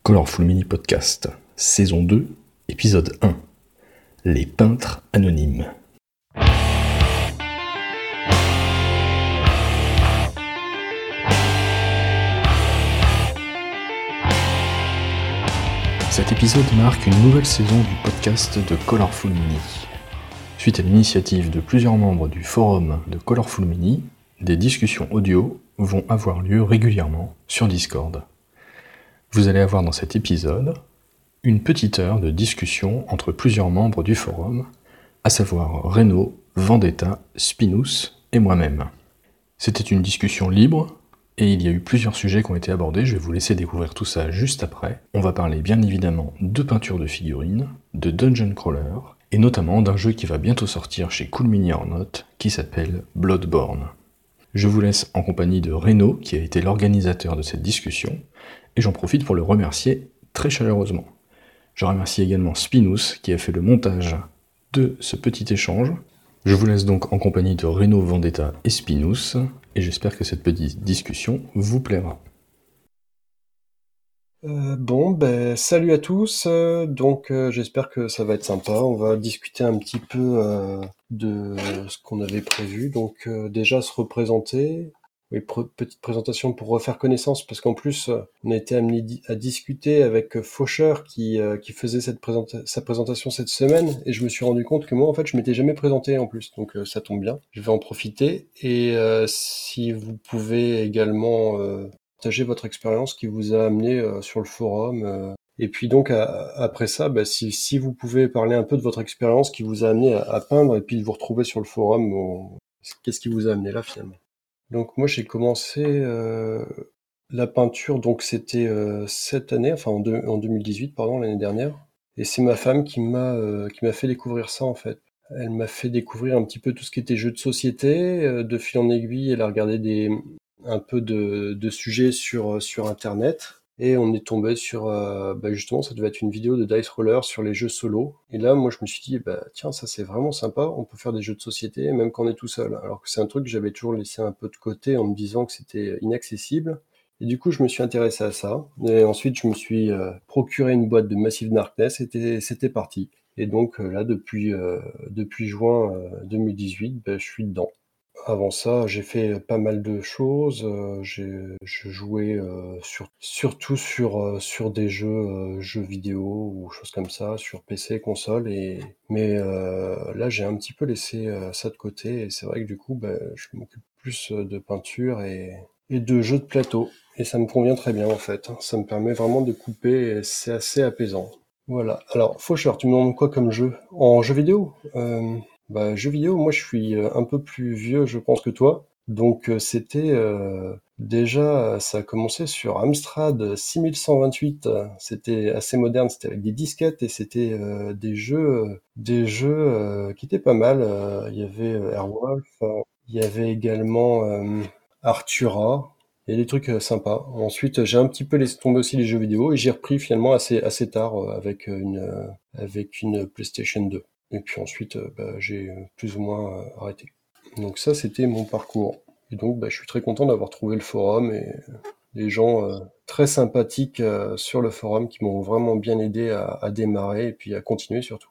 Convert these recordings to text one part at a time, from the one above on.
Colorful Mini Podcast, saison 2, épisode 1. Les peintres anonymes. Cet épisode marque une nouvelle saison du podcast de Colorful Mini. Suite à l'initiative de plusieurs membres du forum de Colorful Mini, des discussions audio vont avoir lieu régulièrement sur Discord. Vous allez avoir dans cet épisode une petite heure de discussion entre plusieurs membres du forum, à savoir Reno, Vendetta, Spinous et moi-même. C'était une discussion libre et il y a eu plusieurs sujets qui ont été abordés, je vais vous laisser découvrir tout ça juste après. On va parler bien évidemment de peinture de figurines, de Dungeon Crawler et notamment d'un jeu qui va bientôt sortir chez Cool Mini or Not qui s'appelle Bloodborne. Je vous laisse en compagnie de Reno qui a été l'organisateur de cette discussion et j'en profite pour le remercier très chaleureusement. Je remercie également Spinous qui a fait le montage de ce petit échange. Je vous laisse donc en compagnie de Reno, Vendetta et Spinous, et j'espère que cette petite discussion vous plaira. Salut à tous. J'espère que ça va être sympa. On va discuter un petit peu de ce qu'on avait prévu. Déjà se représenter. Oui, petite présentation pour refaire connaissance, parce qu'en plus, on a été amené à discuter avec Faucheur qui faisait sa présentation cette semaine, et je me suis rendu compte que moi, en fait, je m'étais jamais présenté en plus, donc ça tombe bien. Je vais en profiter, et si vous pouvez également partager votre expérience qui vous a amené sur le forum. Et puis donc, après ça, si vous pouvez parler un peu de votre expérience qui vous a amené à peindre, et puis de vous retrouver sur le forum, qu'est-ce qui vous a amené là, finalement? Donc moi j'ai commencé la peinture, donc c'était cette année, enfin en 2018, pardon, l'année dernière. Et c'est ma femme qui m'a fait découvrir ça en fait. Elle m'a fait découvrir un petit peu tout ce qui était jeux de société. De fil en aiguille, elle a regardé un peu de sujets sur Internet. Et on est tombé sur, justement, ça devait être une vidéo de Dice Roller sur les jeux solo. Et là, moi, je me suis dit, tiens, ça c'est vraiment sympa, on peut faire des jeux de société, même quand on est tout seul. Alors que c'est un truc que j'avais toujours laissé un peu de côté en me disant que c'était inaccessible. Et du coup, je me suis intéressé à ça. Et ensuite, je me suis procuré une boîte de Massive Darkness, et c'était parti. Et donc là, depuis juin 2018, je suis dedans. Avant ça, j'ai fait pas mal de choses. Je jouais surtout sur des jeux vidéo ou choses comme ça, sur PC, console. Mais là, j'ai un petit peu laissé ça de côté. Et c'est vrai que du coup, je m'occupe plus de peinture et de jeux de plateau. Et ça me convient très bien en fait. Ça me permet vraiment de couper et c'est assez apaisant. Voilà. Alors, Faucheur, tu me demandes quoi comme jeu? En jeu vidéo? Jeux vidéo, moi je suis un peu plus vieux, je pense, que toi. Déjà, ça a commencé sur Amstrad 6128. C'était assez moderne, c'était avec des disquettes et c'était des jeux qui étaient pas mal. Il y avait Airwolf, il y avait également Artura. Il y a des trucs sympas. Ensuite, j'ai un petit peu laissé tomber aussi les jeux vidéo et j'ai repris finalement assez tard avec une PlayStation 2. Et puis ensuite, j'ai plus ou moins arrêté. Donc ça, c'était mon parcours. Et donc, je suis très content d'avoir trouvé le forum et des gens très sympathiques sur le forum qui m'ont vraiment bien aidé à démarrer et puis à continuer surtout.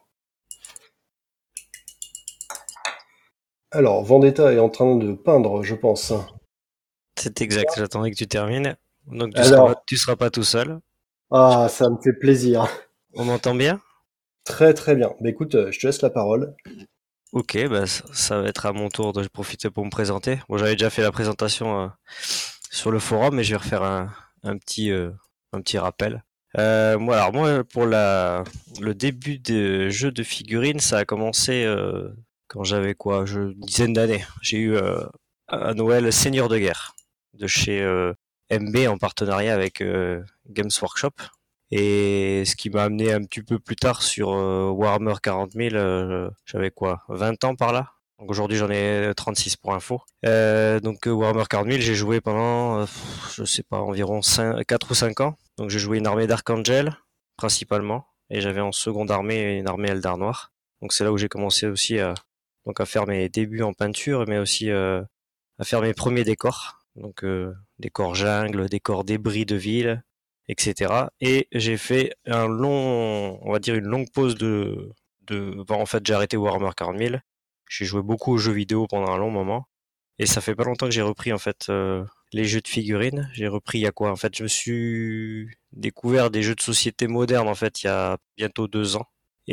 Alors, Vendetta est en train de peindre, je pense. C'est exact, j'attendais que tu termines. Donc Alors, tu seras pas tout seul. ça me fait plaisir. On m'entend bien? Très très bien. Écoute, je te laisse la parole. Ok, ça va être à mon tour de profiter pour me présenter. Bon, j'avais déjà fait la présentation sur le forum, mais je vais refaire un petit rappel. Moi, pour le début des jeux de figurines, ça a commencé quand j'avais une dizaine d'années. J'ai eu à Noël Seigneur de guerre de chez MB en partenariat avec Games Workshop. Et ce qui m'a amené un petit peu plus tard sur Warhammer 40 000, j'avais 20 ans par là. Donc aujourd'hui j'en ai 36 pour info. Warhammer 40 000, j'ai joué pendant, je sais pas, environ 4 ou 5 ans. Donc j'ai joué une armée d'Archangel, principalement. Et j'avais en seconde armée une armée Eldar Noir. Donc c'est là où j'ai commencé aussi à faire mes débuts en peinture, mais aussi à faire mes premiers décors. Donc décors jungle, décors débris de ville. etc. Et j'ai fait on va dire une longue pause en fait, j'ai arrêté Warhammer 40 000. J'ai joué beaucoup aux jeux vidéo pendant un long moment. Et ça fait pas longtemps que j'ai repris, en fait, les jeux de figurines. J'ai repris il y a quoi? En fait, je me suis découvert des jeux de société modernes, en fait, il y a bientôt 2 ans.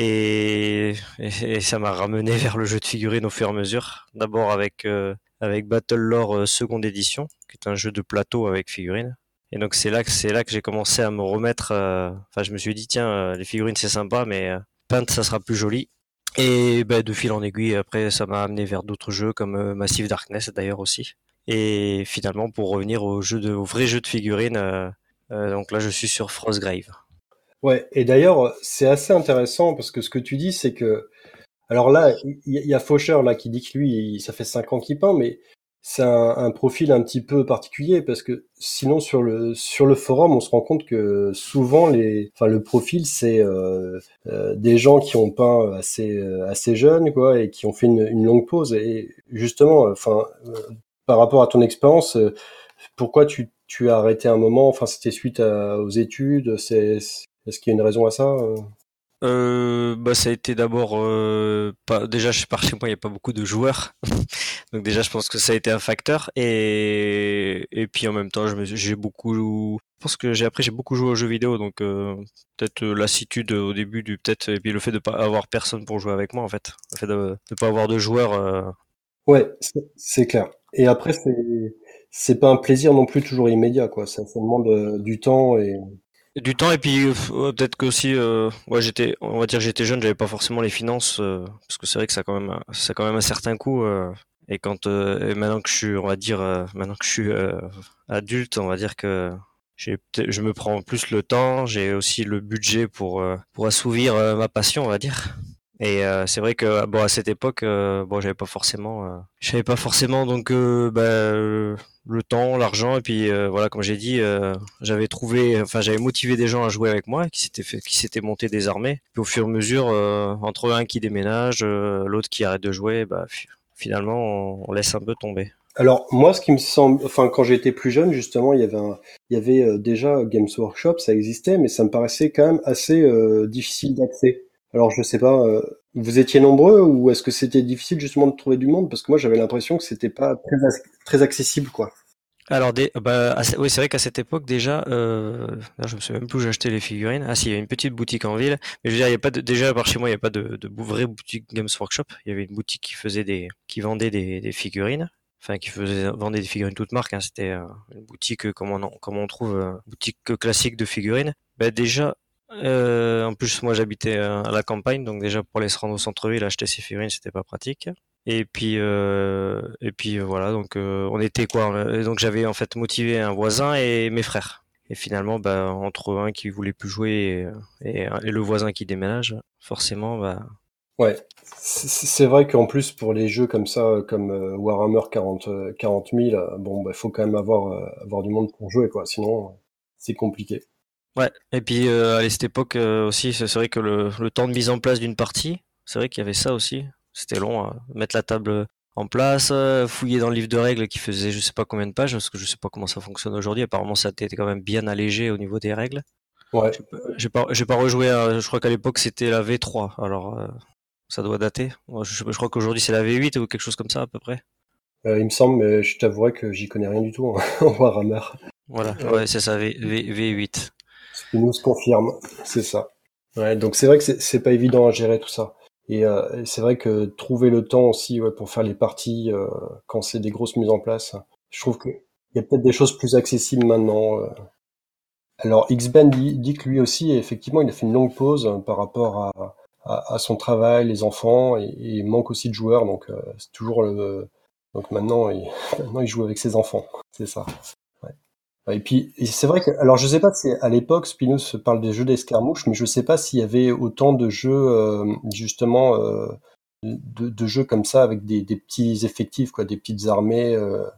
Et ça m'a ramené vers le jeu de figurines au fur et à mesure. D'abord avec Battle Lore seconde édition, qui est un jeu de plateau avec figurines. Et donc c'est là que j'ai commencé à me remettre. Enfin, je me suis dit tiens, les figurines c'est sympa, mais peinte ça sera plus joli. Et ben, de fil en aiguille, après ça m'a amené vers d'autres jeux comme Massive Darkness d'ailleurs aussi. Et finalement pour revenir au vrai jeu de figurines, donc là je suis sur Frostgrave. Ouais, et d'ailleurs, c'est assez intéressant parce que ce que tu dis, c'est que, alors là, il y a Faucher là qui dit que lui, ça fait 5 ans qu'il peint, mais c'est un profil un petit peu particulier parce que sinon sur le forum, on se rend compte que souvent enfin le profil c'est des gens qui ont peint assez jeunes quoi et qui ont fait une longue pause et justement, enfin par rapport à ton expérience, pourquoi tu as arrêté un moment? Enfin, c'était suite aux études. Est-ce qu'il y a une raison à ça? Bah ça a été d'abord pas déjà par chez moi il n'y a pas beaucoup de joueurs donc déjà je pense que ça a été un facteur et puis en même temps j'ai beaucoup je pense que j'ai beaucoup joué aux jeux vidéo donc peut-être lassitude au début du peut-être et puis le fait de pas avoir personne pour jouer avec moi en fait le fait de pas avoir de joueurs Ouais, c'est clair. Et après, c'est pas un plaisir non plus toujours immédiat, quoi. Ça demande du temps et du temps et puis peut-être que aussi ouais on va dire que j'étais jeune j'avais pas forcément les finances parce que c'est vrai que ça a quand même un certain coût et et maintenant que je suis on va dire maintenant que je suis adulte on va dire que je me prends plus le temps j'ai aussi le budget pour assouvir ma passion on va dire et c'est vrai que bon à cette époque bon j'avais pas forcément donc le temps, l'argent et puis voilà comme j'ai dit j'avais motivé des gens à jouer avec moi qui s'étaient montés des armées. Puis au fur et à mesure entre un qui déménage, l'autre qui arrête de jouer, finalement on laisse un peu tomber. alors moi, ce qui me semble, enfin quand j'étais plus jeune, justement, il y avait déjà Games Workshop, ça existait, mais ça me paraissait quand même assez difficile d'accès. Alors je sais pas, vous étiez nombreux ou est-ce que c'était difficile justement de trouver du monde? Parce que moi j'avais l'impression que c'était pas très accessible, quoi. Alors oui c'est vrai qu'à cette époque déjà là, je me souviens même plus où j'ai acheté les figurines. Ah si il y avait une petite boutique en ville, mais je veux dire il y a pas déjà par chez moi il y a pas de vraie boutique Games Workshop. Il y avait une boutique qui vendait des figurines. Enfin, vendait des figurines toutes marques, hein. C'était une boutique comme on trouve, boutique classique de figurines. Bah déjà, en plus moi j'habitais à la campagne, donc déjà pour aller se rendre au centre-ville acheter ces figurines c'était pas pratique. Et puis voilà, donc on était quoi? Donc j'avais en fait motivé un voisin et mes frères. Et finalement, bah, entre un qui voulait plus jouer et le voisin qui déménage, forcément, bah, Ouais, c'est vrai qu'en plus pour les jeux comme ça, comme Warhammer 40 000, bon, bah, faut quand même avoir du monde pour jouer, quoi. Sinon, c'est compliqué. ouais. Et puis à cette époque aussi, c'est vrai que le temps de mise en place d'une partie, c'est vrai qu'il y avait ça aussi. C'était long à mettre la table en place, fouiller dans le livre de règles qui faisait je sais pas combien de pages, parce que je sais pas comment ça fonctionne aujourd'hui. Apparemment, ça a été quand même bien allégé au niveau des règles. Ouais. J'ai pas rejoué. Je crois qu'à l'époque c'était la V3. Alors ça doit dater. Moi, je crois qu'aujourd'hui c'est la V8 ou quelque chose comme ça à peu près. Il me semble, mais je t'avouerai que j'y connais rien du tout en Warhammer. Voilà, Euh, ouais, c'est ça, V8. Spinous confirme, c'est ça. Ouais, donc c'est vrai que c'est pas évident à gérer tout ça. Et c'est vrai que trouver le temps aussi ouais, pour faire les parties quand c'est des grosses mises en place, je trouve que il y a peut-être des choses plus accessibles maintenant. Alors X-Ben dit que lui aussi, effectivement, il a fait une longue pause par rapport à son travail, les enfants, et il manque aussi de joueurs, donc c'est toujours le. Donc maintenant, maintenant, il joue avec ses enfants, c'est ça. Ouais. Et puis c'est vrai que, alors je sais pas si à l'époque Spinous parle des jeux d'escarmouche, mais je sais pas s'il y avait autant de jeux justement de jeux comme ça avec des petits effectifs, quoi, des petites armées.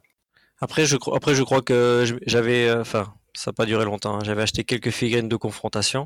Après, je crois que enfin, ça n'a pas duré longtemps, hein. J'avais acheté quelques figurines de confrontation.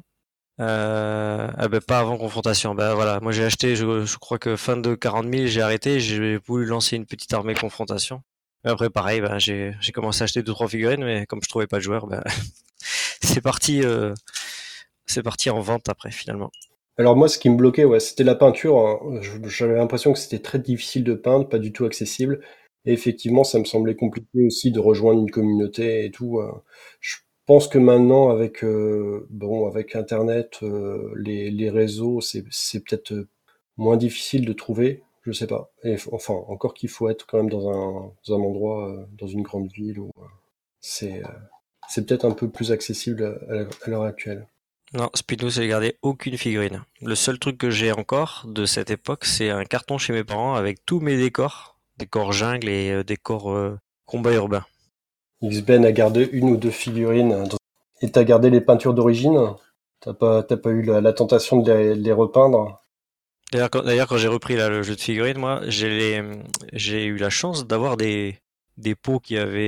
Ah ben, pas avant confrontation. Ben voilà, moi j'ai acheté, je crois que fin de 40 000, j'ai arrêté, j'ai voulu lancer une petite armée confrontation. Et après, pareil, ben, j'ai commencé à acheter deux, trois figurines, mais comme je trouvais pas de joueurs, ben, c'est parti, c'est parti en vente après finalement. Alors moi, ce qui me bloquait, ouais, c'était la peinture, hein. J'avais l'impression que c'était très difficile de peindre, pas du tout accessible. Et effectivement, ça me semblait compliqué aussi de rejoindre une communauté et tout. Je pense que maintenant, avec bon, avec Internet, les réseaux, c'est peut-être moins difficile de trouver. Je sais pas. Et enfin, encore qu'il faut être quand même dans un endroit, dans une grande ville où c'est euh, c'est peut-être un peu plus accessible à l'heure actuelle. Non, Spino, j'ai gardé aucune figurine. Le seul truc que j'ai encore de cette époque, c'est un carton chez mes parents avec tous mes décors jungle et décors combat urbain. XBen a gardé une ou deux figurines et t'as gardé les peintures d'origine. T'as pas eu la tentation de les repeindre. D'ailleurs, quand j'ai repris là, le jeu de figurines, moi, j'ai eu la chance d'avoir des pots qui avaient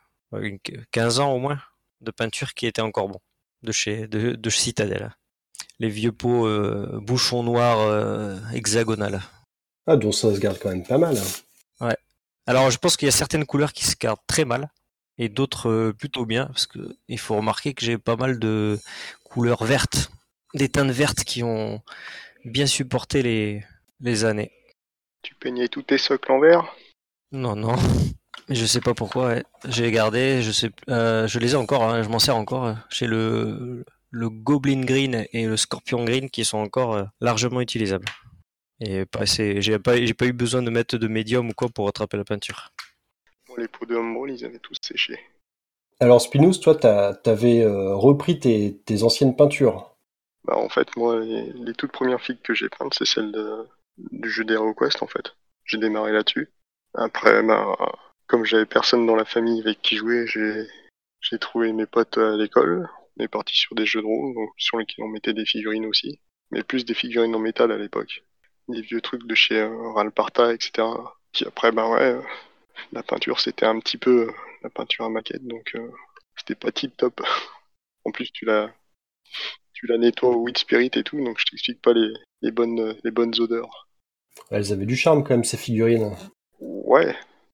15 ans au moins de peinture qui étaient encore bons de chez Citadel. Les vieux pots bouchons noirs hexagonales. Ah, donc ça se garde quand même pas mal, hein. Ouais. Alors, je pense qu'il y a certaines couleurs qui se gardent très mal et d'autres plutôt bien parce que il faut remarquer que j'ai pas mal de couleurs vertes, des teintes vertes qui ont bien supporté les années. Tu peignais tous tes socles en vert? Non, non. Mais je sais pas pourquoi. Ouais. J'ai gardé, je les ai encore, hein, je m'en sers encore. J'ai le Goblin Green et le Scorpion Green qui sont encore largement utilisables. Et j'ai pas eu besoin de mettre de médium ou quoi pour rattraper la peinture. Bon, les pots de Humbrol, ils avaient tous séché. Alors Spinous, toi, t'avais repris tes anciennes peintures. Bah, en fait, moi, les toutes premières figues que j'ai peintes, c'est celles du jeu d'HeroQuest, en fait. J'ai démarré là-dessus. Après, bah, comme j'avais personne dans la famille avec qui jouer, j'ai trouvé mes potes à l'école. On est parti sur des jeux de rôle, donc, sur lesquels on mettait des figurines aussi. Mais plus des figurines en métal à l'époque. Des vieux trucs de chez Ralparta, etc. Puis après, bah ouais, la peinture, c'était un petit peu la peinture à maquette, donc c'était pas tip top. En plus, tu la nettoies au Weed Spirit et tout, donc je t'explique pas les bonnes odeurs. Elles avaient du charme quand même, ces figurines. Ouais,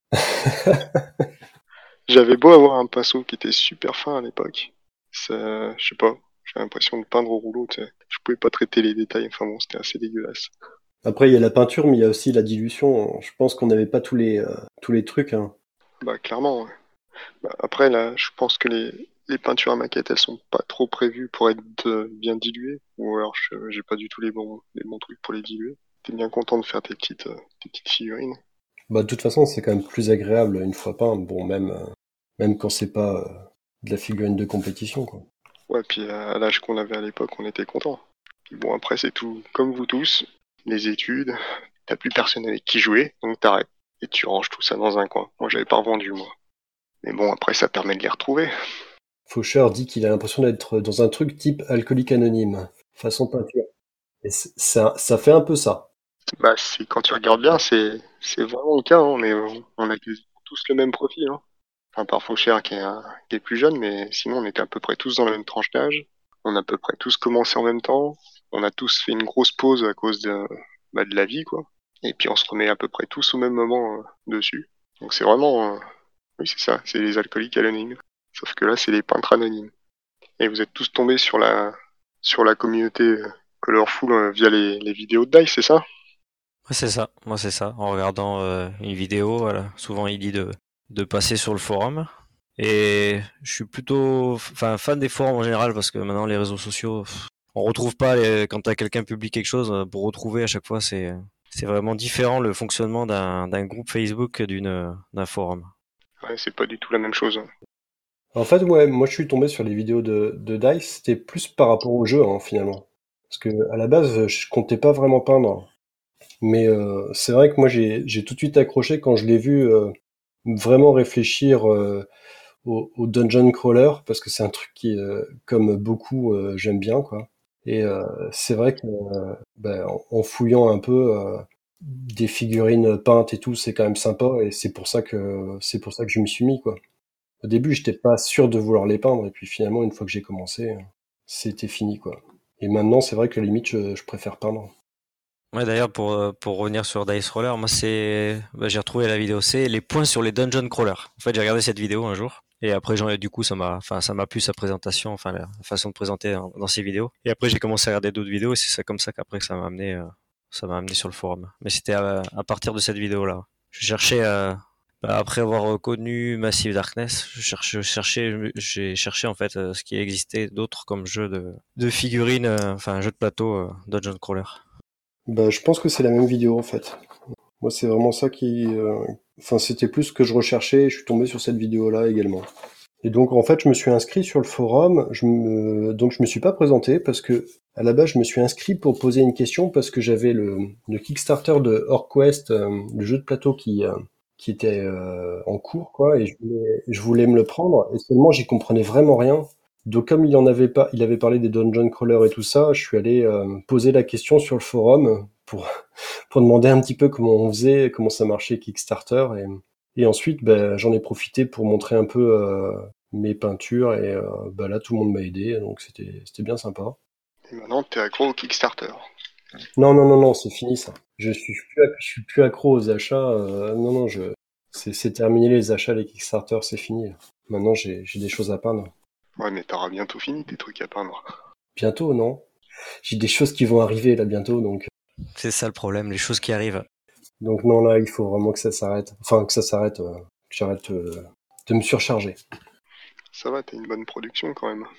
j'avais beau avoir un pinceau qui était super fin à l'époque, ça, je sais pas, j'ai l'impression de peindre au rouleau, tu sais. Je pouvais pas traiter les détails, enfin bon, c'était assez dégueulasse. Après, il y a la peinture, mais il y a aussi la dilution. Je pense qu'on n'avait pas tous les trucs, hein. Bah clairement, ouais. Bah, après là, je pense que les peintures à maquette, elles sont pas trop prévues pour être bien diluées, ou alors j'ai pas du tout les bons trucs pour les diluer. T'es bien content de faire tes petites figurines. Bah, de toute façon, c'est quand même plus agréable une fois peint. Bon, même quand c'est pas de la figurine de compétition, quoi. Ouais, puis à l'âge qu'on avait à l'époque, on était content. Puis bon, après, c'est tout comme vous tous, les études, t'as plus personne avec qui jouer, donc t'arrêtes. Et tu ranges tout ça dans un coin. Moi, j'avais pas revendu, moi. Mais bon, après, ça permet de les retrouver. Faucheur dit qu'il a l'impression d'être dans un truc type alcoolique anonyme, façon peinture. Et ça fait un peu ça. Bah, quand tu regardes bien, c'est vraiment le cas, hein. On a quasiment tous le même profil, hein. Enfin, par Fauchère qui est plus jeune, mais sinon, on était à peu près tous dans la même tranche d'âge. On a à peu près tous commencé en même temps. On a tous fait une grosse pause à cause de la vie, quoi. Et puis, on se remet à peu près tous au même moment dessus. Donc, c'est vraiment, oui, c'est ça, c'est les alcooliques anonymes. Sauf que là, c'est les peintres anonymes. Et vous êtes tous tombés sur la communauté Colorful via les vidéos de Dice, c'est ça? Ouais, c'est ça. Moi, c'est ça. En regardant une vidéo, voilà. Souvent, il dit de passer sur le forum. Et je suis plutôt, fan des forums en général parce que maintenant, les réseaux sociaux, on retrouve pas quand quelqu'un publie quelque chose pour retrouver à chaque fois. C'est vraiment différent le fonctionnement d'un groupe Facebook que d'un forum. Ouais, c'est pas du tout la même chose, hein. En fait, ouais, moi je suis tombé sur les vidéos de Dice, c'était plus par rapport au jeu, hein, finalement. Parce que à la base, je comptais pas vraiment peindre. Mais c'est vrai que moi j'ai tout de suite accroché quand je l'ai vu vraiment réfléchir au dungeon crawler, parce que c'est un truc qui, comme beaucoup, j'aime bien, quoi. Et c'est vrai que ben, en fouillant un peu des figurines peintes et tout, c'est quand même sympa, et c'est pour ça que je m'y suis mis, quoi. Au début, j'étais pas sûr de vouloir les peindre, et puis finalement, une fois que j'ai commencé, c'était fini, quoi. Et maintenant, c'est vrai que à la limite, je préfère peindre. Ouais, d'ailleurs, pour revenir sur Dice Roller, moi, j'ai retrouvé la vidéo, c'est les points sur les dungeon crawlers. En fait, j'ai regardé cette vidéo un jour, Et après, du coup, ça m'a plu sa présentation, enfin la façon de présenter dans ses vidéos. Et après, j'ai commencé à regarder d'autres vidéos et c'est ça comme ça qu'après que ça m'a amené sur le forum. Mais c'était à partir de cette vidéo-là. Je cherchais, après avoir connu Massive Darkness, j'ai cherché en fait ce qui existait d'autres comme jeux de figurines, enfin jeux de plateau, Dungeon Crawler. Bah, je pense que c'est la même vidéo en fait. Moi, c'est vraiment ça qui. Enfin, c'était plus ce que je recherchais. Et je suis tombé sur cette vidéo-là également. Et donc, en fait, je me suis inscrit sur le forum. Donc, je me suis pas présenté parce que à la base, je me suis inscrit pour poser une question parce que j'avais le Kickstarter de HorrorQuest, le jeu de plateau qui était en cours, quoi. Et je voulais me le prendre. Et seulement, j'y comprenais vraiment rien. Donc, comme il avait parlé des dungeon crawlers et tout ça, je suis allé poser la question sur le forum pour demander un petit peu comment on faisait, comment ça marchait Kickstarter. Et ensuite, ben, j'en ai profité pour montrer un peu mes peintures. Et ben là, tout le monde m'a aidé. Donc, c'était bien sympa. Et maintenant, t'es accro au Kickstarter. Non, c'est fini ça. Je suis plus accro aux achats. Non, non, c'est terminé les achats, les Kickstarter, c'est fini. Maintenant, j'ai des choses à peindre. Ouais, mais t'auras bientôt fini tes trucs à peindre. Bientôt, non? J'ai des choses qui vont arriver là bientôt, donc. C'est ça le problème, les choses qui arrivent. Donc non, là, il faut vraiment que ça s'arrête. Enfin, que ça s'arrête, que j'arrête de me surcharger. Ça va, t'as une bonne production quand même.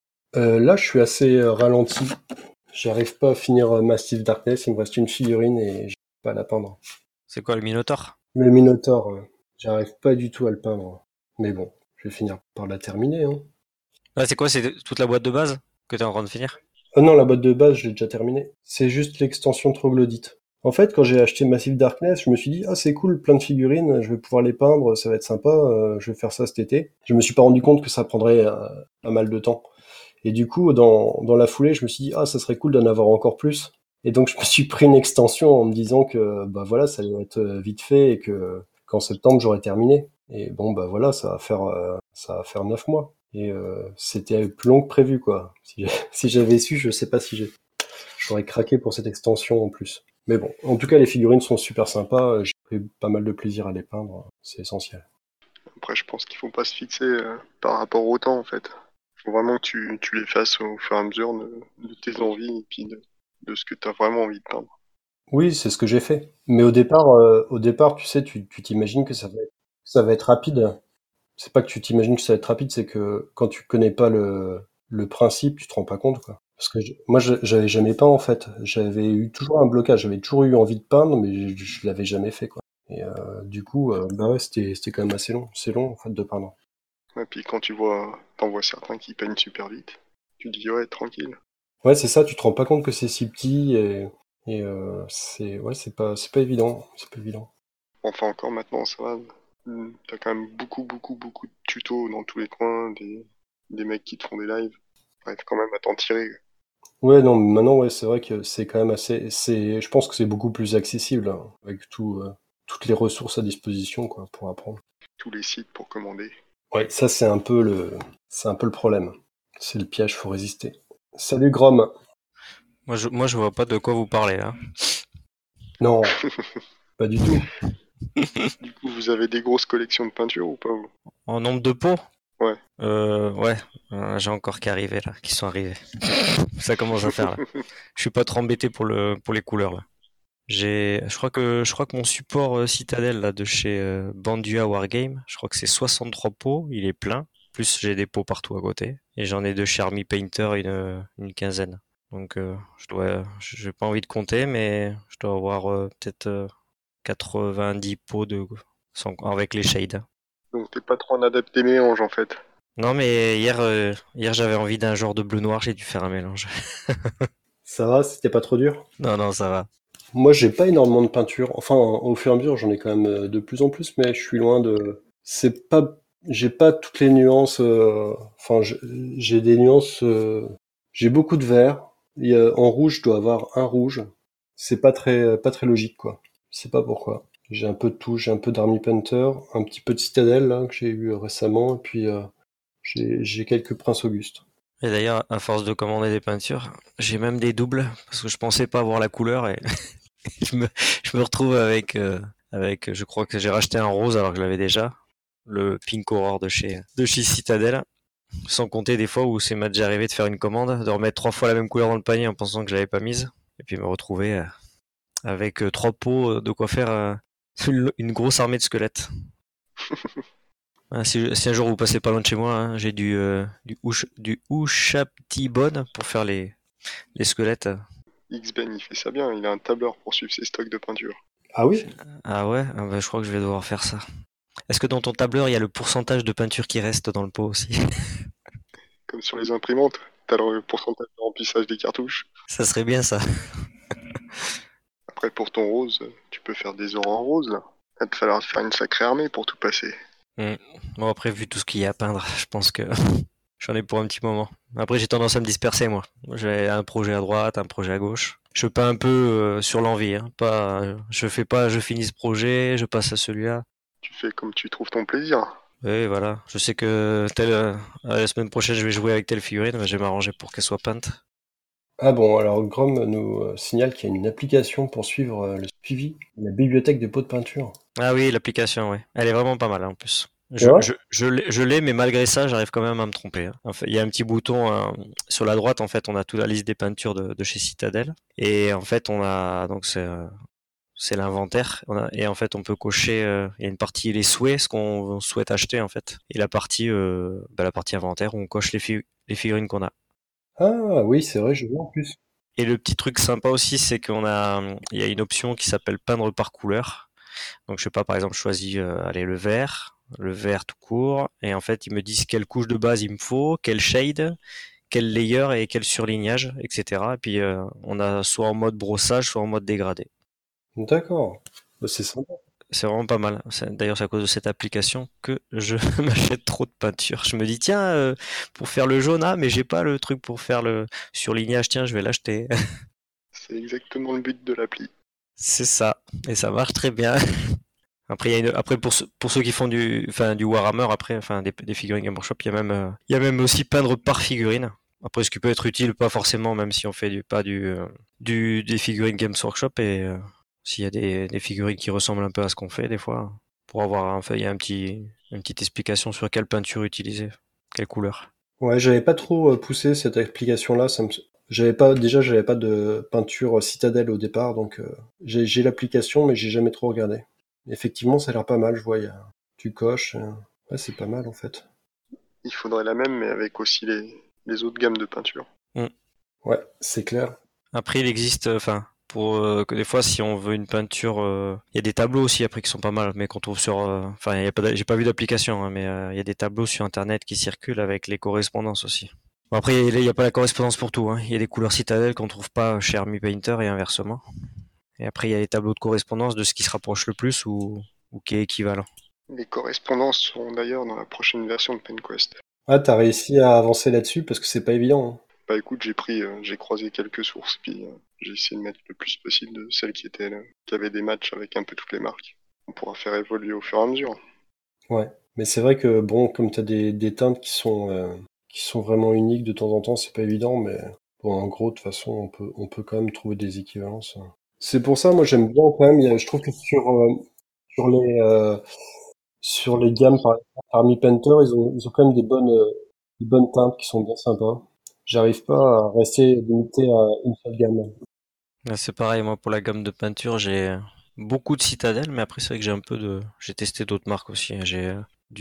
Là, je suis assez ralenti. J'arrive pas à finir Massive Darkness. Il me reste une figurine et j'arrive pas à la peindre. C'est quoi le Minotaur? Le Minotaur, j'arrive pas du tout à le peindre. Mais bon, je vais finir par la terminer. Hein. Ah, c'est quoi? C'est toute la boîte de base que t'es en train de finir? Non, la boîte de base, je l'ai déjà terminée. C'est juste l'extension troglodyte. En fait, quand j'ai acheté Massive Darkness, je me suis dit, ah, c'est cool, plein de figurines, je vais pouvoir les peindre, ça va être sympa, je vais faire ça cet été. Je me suis pas rendu compte que ça prendrait pas mal de temps. Et du coup, dans la foulée, je me suis dit, ah, ça serait cool d'en avoir encore plus. Et donc, je me suis pris une extension en me disant que, bah voilà, ça allait être vite fait et qu'en septembre, j'aurais terminé. Et bon, bah voilà, ça va faire 9 mois. Et c'était plus long que prévu, quoi. Si j'avais su, je sais pas si j'aurais craqué pour cette extension en plus. Mais bon, en tout cas, les figurines sont super sympas. J'ai pris pas mal de plaisir à les peindre. C'est essentiel. Après, je pense qu'il faut pas se fixer par rapport au temps en fait. Faut vraiment que tu les fasses au fur et à mesure de tes envies et puis de ce que t'as vraiment envie de peindre. Oui, c'est ce que j'ai fait. Mais au départ, tu sais, tu t'imagines que ça va être rapide. C'est pas que tu t'imagines que ça va être rapide, c'est que quand tu connais pas le principe, tu te rends pas compte, quoi. Parce que j'avais jamais peint, en fait. J'avais eu toujours un blocage. J'avais toujours eu envie de peindre, mais je l'avais jamais fait, quoi. Et du coup, bah ouais, c'était quand même assez long. C'est long, en fait, de peindre. Et puis quand t'en vois certains qui peignent super vite, tu te dis ouais, tranquille. Ouais, c'est ça, tu te rends pas compte que c'est si petit et ouais, c'est pas évident. C'est pas évident. Enfin encore maintenant, ça va. T'as quand même beaucoup de tutos dans tous les coins, des mecs qui te font des lives. Bref, quand même à t'en tirer. Ouais, non, mais maintenant, ouais, c'est vrai que c'est quand même je pense que c'est beaucoup plus accessible, hein, avec toutes les ressources à disposition, quoi, pour apprendre. Tous les sites pour commander. Ouais, ça, c'est un peu le problème. C'est le piège, faut résister. Salut, Grom. Moi, je vois pas de quoi vous parlez, là. Non, pas du tout. Du coup, vous avez des grosses collections de peinture ou pas vous? En nombre de pots? Ouais. Ouais. J'ai encore qui sont arrivés. Ça commence à faire, là. Je suis pas trop embêté pour les couleurs, là. Je crois que mon support Citadel, là, de chez Bandua Wargame, je crois que c'est 63 pots, il est plein. Plus j'ai des pots partout à côté. Et j'en ai de chez Army Painter une quinzaine. Donc, j'ai pas envie de compter, mais je dois avoir peut-être 90 pots avec les shades. Donc t'es pas trop un adepte des mélanges en fait. Non, mais hier j'avais envie d'un genre de bleu noir, j'ai dû faire un mélange. Ça va, c'était pas trop dur? Non, ça va. Moi, j'ai pas énormément de peinture. Enfin, au fur et à mesure, j'en ai quand même de plus en plus, mais je suis loin de. J'ai pas toutes les nuances. Enfin, j'ai des nuances. J'ai beaucoup de vert. En rouge, je dois avoir un rouge. C'est pas très logique, quoi. Je sais pas pourquoi. J'ai un peu de tout. J'ai un peu d'Army Painter, un petit peu de Citadel là que j'ai eu récemment, et puis j'ai quelques Prince Auguste. Et d'ailleurs, à force de commander des peintures, j'ai même des doubles, parce que je pensais pas avoir la couleur et je me retrouve avec, je crois que j'ai racheté un rose alors que je l'avais déjà. le Pink Horror de chez Citadel. Sans compter des fois où c'est m'a déjà arrivé de faire une commande, de remettre 3 fois la même couleur dans le panier en pensant que je l'avais pas mise, et puis me retrouver avec 3 pots de quoi faire une grosse armée de squelettes. Si un jour vous passez pas loin de chez moi, hein, j'ai du Ushabtibone pour faire les squelettes. X-Ben, il fait ça bien, il a un tableur pour suivre ses stocks de peinture. Ah oui? Ah ouais, je crois que je vais devoir faire ça. Est-ce que dans ton tableur, il y a le pourcentage de peinture qui reste dans le pot aussi? Comme sur les imprimantes, t'as le pourcentage de remplissage des cartouches. Ça serait bien ça. Après, pour ton rose, tu peux faire des ors en rose, là. Il va te falloir faire une sacrée armée pour tout passer. Bon, après, vu tout ce qu'il y a à peindre, je pense que j'en ai pour un petit moment. Après, j'ai tendance à me disperser, moi. J'ai un projet à droite, un projet à gauche. Je peins un peu sur l'envie, hein. Je finis ce projet, je passe à celui-là. Tu fais comme tu trouves ton plaisir. Oui, voilà. Je sais que la semaine prochaine, je vais jouer avec telle figurine, je vais m'arranger pour qu'elle soit peinte. Ah bon, alors Grom nous signale qu'il y a une application pour suivre le suivi de la bibliothèque des pots de peinture. Ah oui, l'application, ouais. Elle est vraiment pas mal, hein, en plus. C'est vrai Je l'ai, mais malgré ça, j'arrive quand même à me tromper, hein. En fait, il y a un petit bouton sur la droite. En fait, on a toute la liste des peintures de chez Citadel, et en fait, on a donc c'est l'inventaire. Et en fait, on peut cocher. Il y a une partie les souhaits, ce qu'on souhaite acheter en fait, et la partie inventaire où on coche les figurines qu'on a. Ah oui, c'est vrai, je vois en plus. Et le petit truc sympa aussi, c'est il y a une option qui s'appelle peindre par couleur. Donc je sais pas, par exemple, je choisis le vert tout court, et en fait ils me disent quelle couche de base il me faut, quel shade, quel layer et quel surlignage, etc. Et puis on a soit en mode brossage, soit en mode dégradé. D'accord. Bah, c'est sympa. C'est vraiment pas mal. D'ailleurs, c'est à cause de cette application que je m'achète trop de peinture. Je me dis, tiens, pour faire le jaune, mais j'ai pas le truc pour faire le surlignage, tiens, je vais l'acheter. C'est exactement le but de l'appli. C'est ça. Et ça marche très bien. Après, après pour ceux qui font du Warhammer, après, enfin, des figurines Game Workshop, il y a même aussi peindre par figurine. Après, ce qui peut être utile, pas forcément, même si on fait des figurines Games Workshop, et s'il y a des figurines qui ressemblent un peu à ce qu'on fait, des fois, pour avoir il y a une petite explication sur quelle peinture utiliser, quelle couleur. Ouais, j'avais pas trop poussé cette application-là. J'avais pas de peinture Citadel au départ, donc j'ai l'application, mais j'ai jamais trop regardé. Effectivement, ça a l'air pas mal. Je vois, tu coches. Ouais, c'est pas mal en fait. Il faudrait la même, mais avec aussi les autres gammes de peinture. Ouais, c'est clair. Après, il existe, pour que des fois, si on veut une peinture, il y a des tableaux aussi après qui sont pas mal, mais qu'on trouve sur, enfin, j'ai pas vu d'application, hein, mais il y a des tableaux sur Internet qui circulent avec les correspondances aussi. Bon, après, il y a pas la correspondance pour tout, hein. Il y a des couleurs Citadel qu'on trouve pas chez Army Painter et inversement. Et après, il y a les tableaux de correspondance de ce qui se rapproche le plus ou qui est équivalent. Les correspondances seront d'ailleurs dans la prochaine version de PenQuest. Ah, t'as réussi à avancer là-dessus parce que c'est pas évident, hein. Bah écoute, j'ai croisé quelques sources, puis j'ai essayé de mettre le plus possible de celles qui avaient des matchs avec un peu toutes les marques. On pourra faire évoluer au fur et à mesure. Ouais. Mais c'est vrai que bon, comme t'as des teintes qui sont vraiment uniques de temps en temps, c'est pas évident, mais bon, en gros, de toute façon, on peut quand même trouver des équivalences. C'est pour ça, moi, j'aime bien quand même. Je trouve que sur sur les gammes parmi Painter, ils ont quand même des bonnes teintes qui sont bien sympas. J'arrive pas à rester limité à une seule gamme. Là, c'est pareil, moi, pour la gamme de peinture, j'ai beaucoup de Citadel, mais après, c'est vrai que j'ai testé d'autres marques aussi, hein. J'ai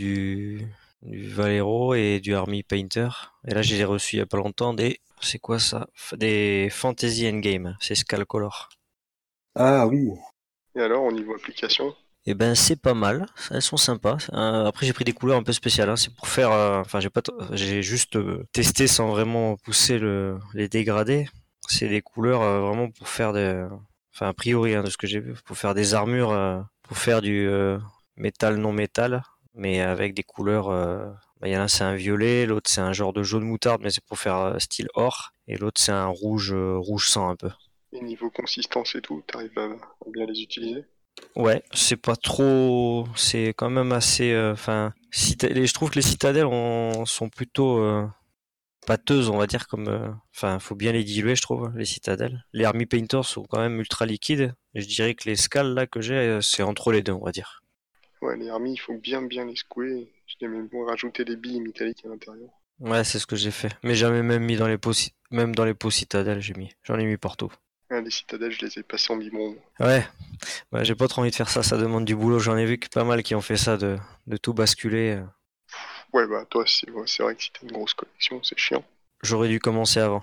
du Valero et du Army Painter. Et là, j'ai reçu il y a pas longtemps c'est quoi ça? Des Fantasy Endgame. C'est Skullcolor. Ah oui. Et alors, au niveau application, Eh ben, c'est pas mal. Elles sont sympas. Après, j'ai pris des couleurs un peu spéciales, hein. C'est pour faire, enfin, j'ai juste testé sans vraiment pousser les dégradés. C'est des couleurs vraiment pour faire enfin, a priori, hein, de ce que j'ai vu, pour faire des armures, pour faire du métal non métal, mais avec des couleurs. Il y en a, c'est un violet, l'autre c'est un genre de jaune moutarde, mais c'est pour faire style or, et l'autre c'est un rouge sang un peu. et niveau consistance et tout, t'arrives à bien les utiliser? Ouais, c'est pas trop, c'est quand même assez, enfin, je trouve que les citadelles sont plutôt pâteuses, on va dire, enfin, faut bien les diluer, je trouve, les citadelles. Les Army Painters sont quand même ultra liquides, et je dirais que les scales là que j'ai, c'est entre les deux, on va dire. Ouais, les Hermie, il faut bien les secouer. Je les mets bon, rajouter des billes métalliques à l'intérieur. Ouais, c'est ce que j'ai fait. Mais j'avais même mis dans les pots, même dans les pots citadelles, j'ai mis. J'en ai mis partout. Ah, les citadelles, je les ai passées en biberon. Ouais, bah, j'ai pas trop envie de faire ça, ça demande du boulot. J'en ai vu que pas mal qui ont fait ça, de tout basculer. Ouais, bah toi, c'est vrai que si t'as une grosse collection, c'est chiant. J'aurais dû commencer avant.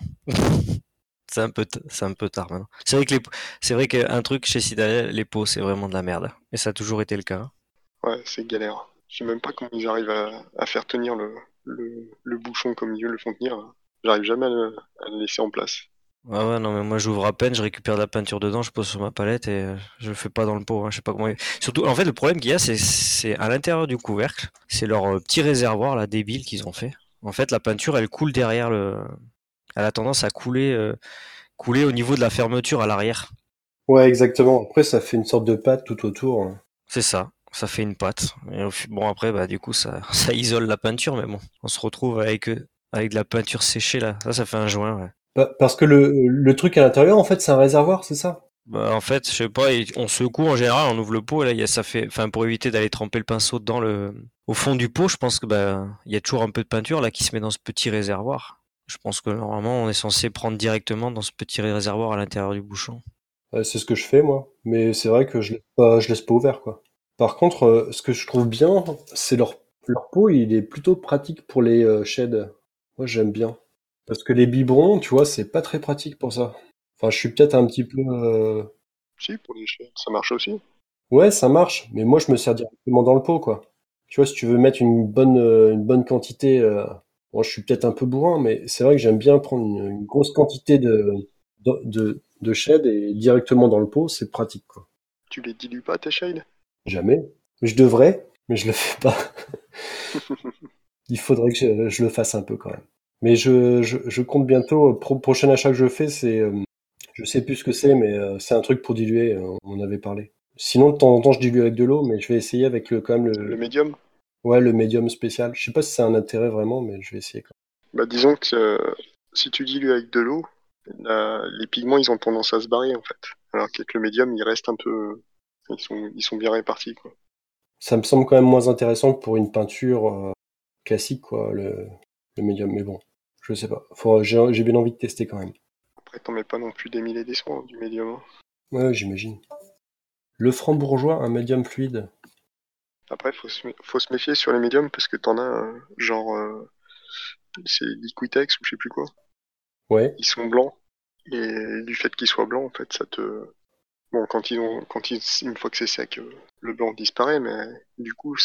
C'est un peu tard maintenant. C'est vrai qu'un truc chez Citadel, les pots, c'est vraiment de la merde. Et ça a toujours été le cas, hein. Ouais, c'est galère. Je sais même pas comment ils arrivent à faire tenir le bouchon comme ils le font tenir. J'arrive jamais à le laisser en place. Ah ouais, non, mais moi j'ouvre à peine, je récupère de la peinture dedans, je pose sur ma palette et je le fais pas dans le pot, hein, je sais pas comment. Surtout, en fait, le problème qu'il y a, c'est à l'intérieur du couvercle, c'est leur petit réservoir là débile qu'ils ont fait. En fait, la peinture, elle coule derrière le. Elle a tendance à couler au niveau de la fermeture à l'arrière. Ouais, exactement. Après, ça fait une sorte de pâte tout autour, hein. C'est ça. Ça fait une pâte. Et bon après, bah du coup, ça isole la peinture, mais bon, on se retrouve avec de la peinture séchée là. Ça fait un joint, ouais. Parce que le truc à l'intérieur, en fait, c'est un réservoir, c'est ça? Bah, en fait, je sais pas, on secoue en général, on ouvre le pot et là, ça fait, enfin, pour éviter d'aller tremper le pinceau au fond du pot, je pense que bah, il y a toujours un peu de peinture là qui se met dans ce petit réservoir. Je pense que normalement, on est censé prendre directement dans ce petit réservoir à l'intérieur du bouchon. Ouais, c'est ce que je fais, moi. Mais c'est vrai que je laisse pas ouvert, quoi. Par contre, ce que je trouve bien, c'est leur pot, il est plutôt pratique pour les sheds. Moi, j'aime bien. Parce que les biberons, tu vois, c'est pas très pratique pour ça. Enfin, je suis peut-être un petit peu... Si, pour les chiens, ça marche aussi. Ouais, ça marche, mais moi, je me sers directement dans le pot, quoi. Tu vois, si tu veux mettre une bonne quantité... Bon, je suis peut-être un peu bourrin, mais c'est vrai que j'aime bien prendre une grosse quantité de shed et directement dans le pot, c'est pratique, quoi. Tu les dilues pas, tes shades? Jamais. Je devrais, mais je le fais pas. Il faudrait que je le fasse un peu quand même. Mais je compte bientôt, prochain achat que je fais, c'est, je sais plus ce que c'est, mais c'est un truc pour diluer, on en avait parlé. Sinon, de temps en temps, je dilue avec de l'eau, mais je vais essayer avec quand même Le médium? ouais, le médium spécial. Je sais pas si c'est un intérêt vraiment, mais je vais essayer quand Bah disons que si tu dilues avec de l'eau, les pigments ils ont tendance à se barrer en fait. Alors qu'avec le médium, ils restent un peu. Ils sont bien répartis quoi. même. Ça me semble quand même moins intéressant que pour une peinture classique, quoi, le médium. Mais bon, je sais pas. J'ai bien envie de tester quand même. Après, t'en mets pas non plus des mille et des cents du médium, hein. Ouais, j'imagine. Le frambourgeois, un médium fluide. Après, faut se méfier sur les médiums parce que t'en as genre c'est Liquitex ou je sais plus quoi. Ouais. Ils sont blancs et du fait qu'ils soient blancs en fait, ça te bon une fois que c'est sec, le blanc disparaît, mais du coup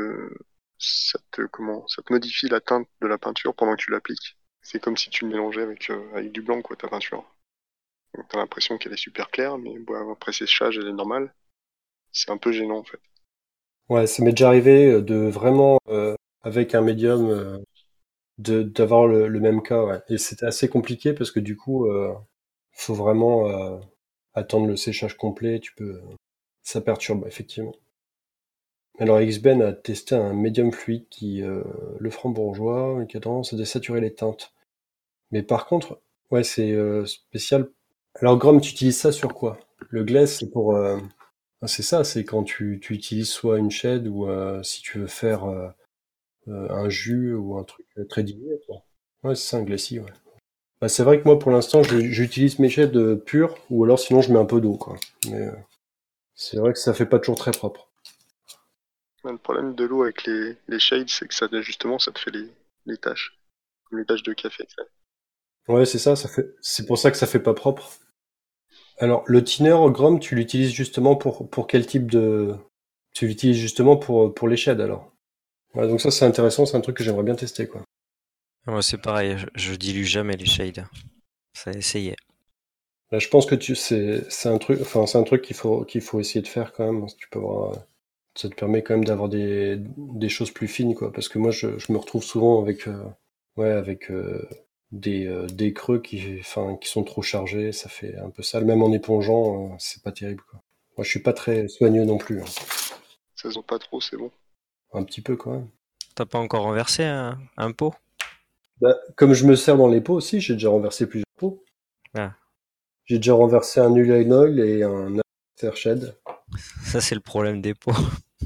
ça te modifie la teinte de la peinture pendant que tu l'appliques. C'est comme si tu le mélangeais avec du blanc, quoi, ta peinture. Donc t'as l'impression qu'elle est super claire, mais bon, après séchage, elle est normale. C'est un peu gênant, en fait. Ouais, ça m'est déjà arrivé de vraiment, avec un médium, d'avoir le même cas, ouais. Et c'était assez compliqué parce que du coup, faut vraiment attendre le séchage complet. Ça perturbe effectivement. Alors XBen a testé un médium fluide le frambourgeois, qui a tendance à désaturer les teintes. Mais par contre, ouais, c'est spécial. Alors Grom, tu utilises ça sur quoi? Le glaze, c'est pour, c'est ça, c'est quand tu utilises soit une shed ou si tu veux faire un jus ou un truc très dilué, quoi. Ouais, c'est ça, un glacis, ouais. Bah, c'est vrai que moi, pour l'instant, j'utilise mes sheds purs, ou alors sinon je mets un peu d'eau, quoi. Mais c'est vrai que ça fait pas toujours très propre. Le problème de l'eau avec les shades, c'est que justement, ça te fait les taches. Comme les taches de café, ça. Ouais, c'est ça, c'est pour ça que ça fait pas propre. Alors, le thinner, Grom, tu l'utilises justement pour quel type de... Tu l'utilises justement pour les sheds, alors. Ouais, donc ça, c'est intéressant, c'est un truc que j'aimerais bien tester, quoi. Moi, c'est pareil, je dilue jamais les shades. Ça a essayé. Là, je pense que c'est un truc, enfin, c'est un truc qu'il faut essayer de faire quand même, parce que tu peux avoir, ça te permet quand même d'avoir des choses plus fines, quoi. Parce que moi, je me retrouve souvent avec, ouais, avec des creux qui sont trop chargés, ça fait un peu sale. Même en épongeant, c'est pas terrible, quoi. Moi, je suis pas très soigneux non plus, hein. Ça se voit pas trop, c'est bon. Un petit peu quand même. T'as pas encore renversé un pot? Bah, comme je me sers dans les pots aussi, j'ai déjà renversé plusieurs pots. Ah, J'ai déjà renversé un Ulanol et un Shed. ça c'est le problème des pots.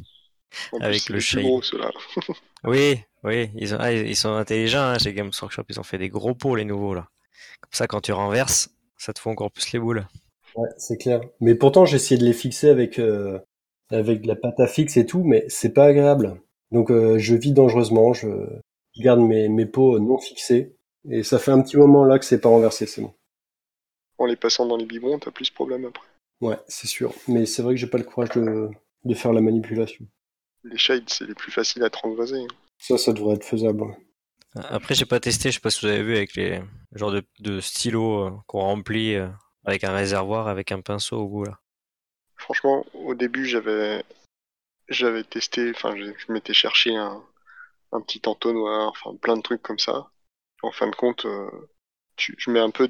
En plus, avec c'est le les plus shade. gros, ceux-là. Oui, oui, ils sont intelligents hein, chez Games Workshop, ils ont fait des gros pots les nouveaux là. Comme ça, quand tu renverses, ça te fait encore plus les boules. Ouais, c'est clair. Mais pourtant, j'ai essayé de les fixer avec de la pâte à fixe et tout, mais c'est pas agréable. Donc, je vis dangereusement, je garde mes pots non fixés. Et ça fait un petit moment là que c'est pas renversé, c'est bon. En les passant dans les biberons, t'as plus de problème après. Ouais, c'est sûr. Mais c'est vrai que j'ai pas le courage de faire la manipulation. Les shades, c'est les plus faciles à transvaser. Ça devrait être faisable. Ouais. Après, j'ai pas testé, je sais pas si vous avez vu avec les genres de stylos qu'on remplit avec un réservoir, avec un pinceau au bout là. Franchement, au début, j'avais testé, enfin, je m'étais cherché un petit entonnoir, enfin, plein de trucs comme ça. En fin de compte, je mets un peu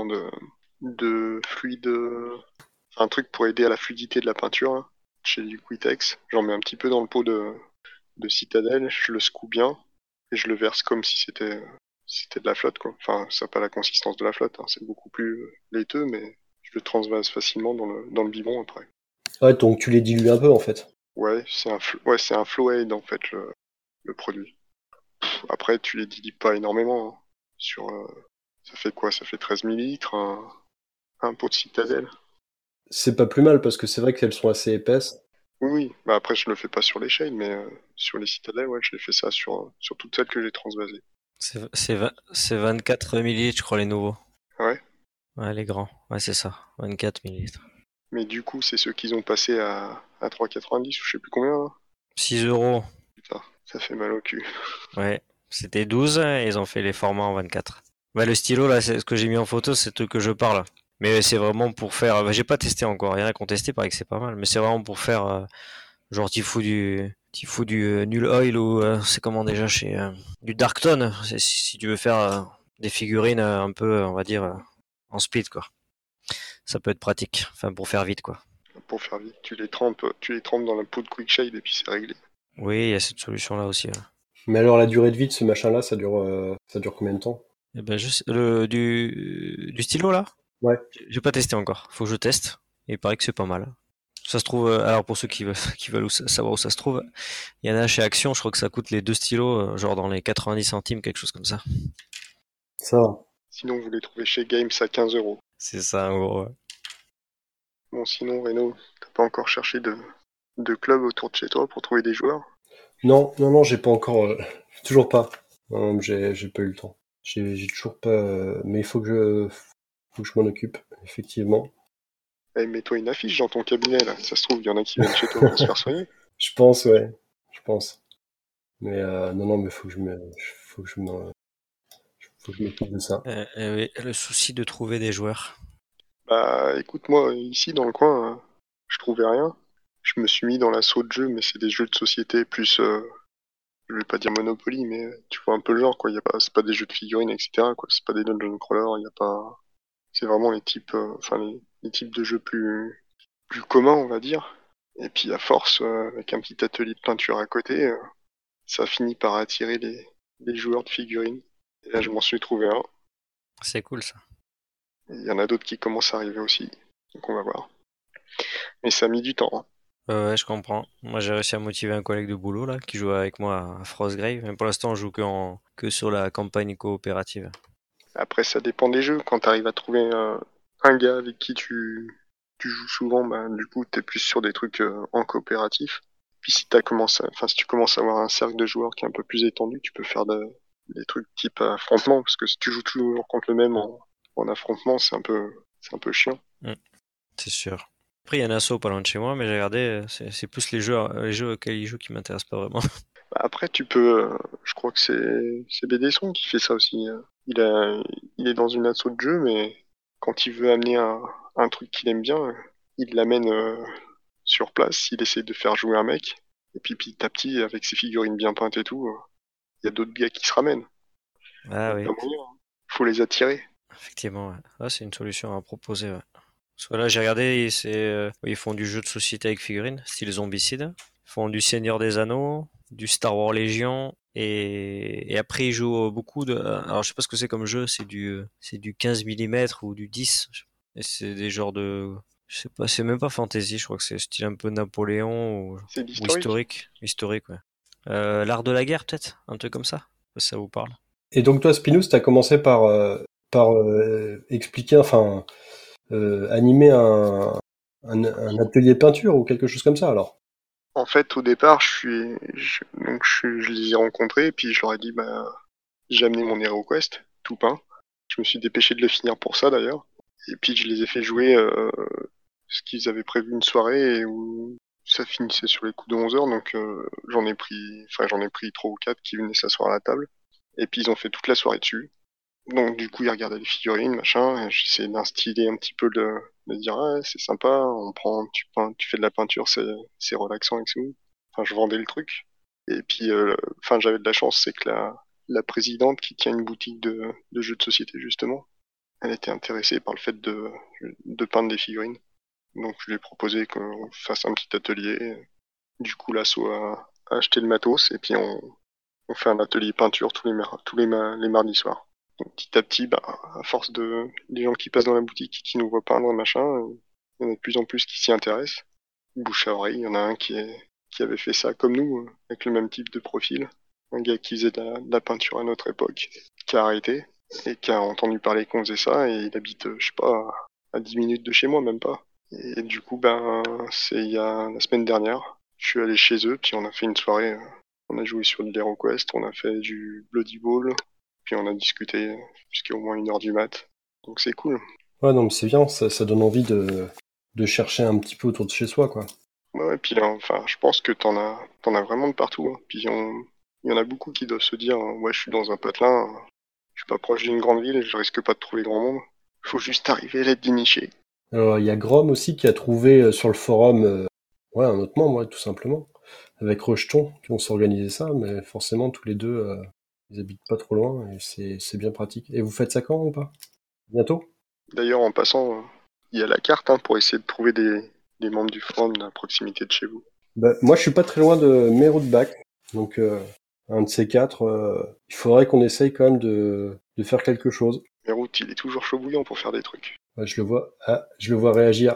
de fluide, enfin, un truc pour aider à la fluidité de la peinture, là, chez Liquitex. J'en mets un petit peu dans le pot de citadelle, je le secoue bien et je le verse comme si c'était de la flotte, quoi. Enfin, ça n'a pas la consistance de la flotte, hein, c'est beaucoup plus laiteux, mais je le transvase facilement dans le biberon après. Ouais, donc tu les dilues un peu en fait. Ouais, c'est un flow aid en fait le produit. Après, tu les dilues pas énormément, hein. Sur, ça fait quoi? Ça fait 13 millilitres, un pot de citadelle. C'est pas plus mal parce que c'est vrai qu'elles sont assez épaisses. Oui, oui. Bah après, je le fais pas sur les shades, mais sur les citadelles, ouais, je l'ai fait ça sur toutes celles que j'ai transvasées. C'est 24 millilitres, je crois, les nouveaux. Ouais. Ouais, les grands. Ouais, c'est ça. 24 millilitres. Mais du coup, c'est ceux qu'ils ont passé à 3,90 ou je sais plus combien, là. 6 €. Putain, ça fait mal au cul. Ouais. C'était 12 et ils ont fait les formats en 24. Bah, le stylo, là, c'est ce que j'ai mis en photo, c'est ce que je parle. Mais c'est vraiment pour faire. Bah, j'ai pas testé encore. Il y en a qui ont testé, pareil que c'est pas mal. Mais c'est vraiment pour faire. Genre, tu fous du Null Oil ou c'est comment déjà chez. Du Darktone. Si tu veux faire des figurines un peu, on va dire, en speed, quoi. Ça peut être pratique. Enfin, pour faire vite, quoi. Pour faire vite, tu les trempes dans la peau de Quick Shade et puis c'est réglé. Oui, il y a cette solution-là aussi. Mais alors la durée de vie de ce machin-là, ça dure combien de temps? Eh ben, du stylo, là? Ouais. J'ai pas testé encore. Faut que je teste. Et il paraît que c'est pas mal. Ça se trouve, alors pour ceux qui veulent, qui veulent savoir où ça se trouve, il y en a chez Action, je crois que ça coûte les deux stylos, genre dans les 90 centimes, quelque chose comme ça. Ça va. Sinon, vous les trouvez chez Games à 15 €. C'est ça, en gros. Ouais. Bon, sinon, Reno, t'as pas encore cherché de club autour de chez toi pour trouver des joueurs? Non, j'ai pas encore, toujours pas. Non, j'ai pas eu le temps. J'ai toujours pas, mais faut que je m'en occupe, effectivement. Eh, mets-toi une affiche dans ton cabinet, là. Ça se trouve, il y en a qui viennent chez toi pour se faire soigner. Je pense, ouais, je pense. Mais non, mais faut que je m'occupe de ça. Oui, le souci de trouver des joueurs. Bah, écoute, moi, ici, dans le coin, je trouvais rien. Je me suis mis dans l'assaut de jeux, mais c'est des jeux de société plus, je vais pas dire Monopoly, mais tu vois un peu le genre, quoi. C'est pas des jeux de figurines, etc., quoi. C'est pas des dungeon crawlers, y a pas, c'est vraiment les types, enfin, les types de jeux plus communs, on va dire. Et puis, à force, avec un petit atelier de peinture à côté, ça finit par attirer les joueurs de figurines. Et là, je m'en suis trouvé un. C'est cool ça. Il y en a d'autres qui commencent à arriver aussi. Donc, on va voir. Mais ça a mis du temps, hein. Ouais, je comprends. Moi, j'ai réussi à motiver un collègue de boulot là, qui joue avec moi à Frostgrave. Mais pour l'instant, on joue que sur la campagne coopérative. Après, ça dépend des jeux. Quand tu arrives à trouver un gars avec qui tu joues souvent, bah, du coup, t'es plus sur des trucs en coopératif. Puis si tu commences à avoir un cercle de joueurs qui est un peu plus étendu, tu peux faire des trucs type affrontement, parce que si tu joues toujours contre le même en affrontement, c'est un peu chiant. Mm, c'est sûr. Après, il y a un assaut pas loin de chez moi, mais j'ai regardé, c'est plus les jeux auxquels il joue qui m'intéressent pas vraiment. Bah, après, tu peux, je crois que c'est BDSON qui fait ça aussi. Il a, il est dans une asso de jeu, mais quand il veut amener un truc qu'il aime bien, il l'amène sur place, il essaie de faire jouer un mec, et puis petit à petit, avec ses figurines bien peintes et tout, il y a d'autres gars qui se ramènent. Ah Donc, oui, t'as moyen, hein. Faut les attirer. effectivement. Ouais. Ah, c'est une solution à proposer. Ouais. Parce que là, j'ai regardé, ils font du jeu de société avec figurines, style Zombicide. Ils font du Seigneur des Anneaux, du Star Wars Légion, et après ils jouent beaucoup de. Alors, je sais pas ce que c'est comme jeu, c'est du 15 mm ou du 10. Et c'est des genres Je sais pas, c'est même pas fantasy, je crois que c'est style un peu Napoléon C'est ou l'historique. historique, ouais. L'art de la guerre, peut-être, un truc comme ça. Ça vous parle. Et donc toi, Spinous, t'as commencé par expliquer, enfin, animer un atelier peinture ou quelque chose comme ça, alors. En fait, au départ, je les ai rencontrés, et puis je leur ai dit, bah, j'ai amené mon HeroQuest, tout peint. Je me suis dépêché de le finir pour ça, d'ailleurs. Et puis, je les ai fait jouer ce qu'ils avaient prévu une soirée, et où ça finissait sur les coups de 11 heures, donc j'en ai pris 3 ou 4 qui venaient s'asseoir à la table. Et puis, ils ont fait toute la soirée dessus. Donc du coup, il regardait les figurines, machin, et j'essayais d'instiller un petit peu de dire ah, c'est sympa, tu peins, tu fais de la peinture, c'est relaxant et tout. Enfin, je vendais le truc. Et puis, enfin, j'avais de la chance, c'est que la présidente qui tient une boutique de jeux de société justement, elle était intéressée par le fait de peindre des figurines. Donc je lui ai proposé qu'on fasse un petit atelier. Du coup, l'asso a acheté le matos et puis on fait un atelier peinture les mardis soirs. Donc, petit à petit, bah, à force de les gens qui passent dans la boutique, qui nous voient peindre, machin, il y en a de plus en plus qui s'y intéressent. Bouche à oreille, il y en a un qui avait fait ça comme nous, avec le même type de profil. Un gars qui faisait de la peinture à notre époque, qui a arrêté, et qui a entendu parler qu'on faisait ça, et il habite, je sais pas, à 10 minutes de chez moi, même pas. Et du coup, ben, c'est il y a la semaine dernière, je suis allé chez eux, puis on a fait une soirée, on a joué sur de l'HeroQuest, on a fait du Bloody Ball, puis on a discuté jusqu'à au moins 1 heure du mat. Donc c'est cool. Ouais, non, mais c'est bien, ça donne envie de chercher un petit peu autour de chez soi, quoi. Ouais, puis enfin, je pense que t'en as vraiment de partout. Hein. Puis il y en a beaucoup qui doivent se dire, ouais, je suis dans un patelin, je suis pas proche d'une grande ville, je risque pas de trouver grand monde. Faut juste arriver à être déniché. Alors, il y a Grom aussi qui a trouvé sur le forum, ouais, un autre membre, ouais, tout simplement, avec Rejeton, qui vont s'organiser ça, mais forcément, tous les deux, ils habitent pas trop loin, et c'est bien pratique. Et vous faites ça quand ou pas? Bientôt? D'ailleurs, en passant, il y a la carte pour essayer de trouver des membres du forum à proximité de chez vous. Bah, moi, je suis pas très loin de Meroutbach, donc un de ces quatre, il faudrait qu'on essaye quand même de faire quelque chose. Mais Route, il est toujours chaud bouillant pour faire des trucs. Ouais, je le vois réagir.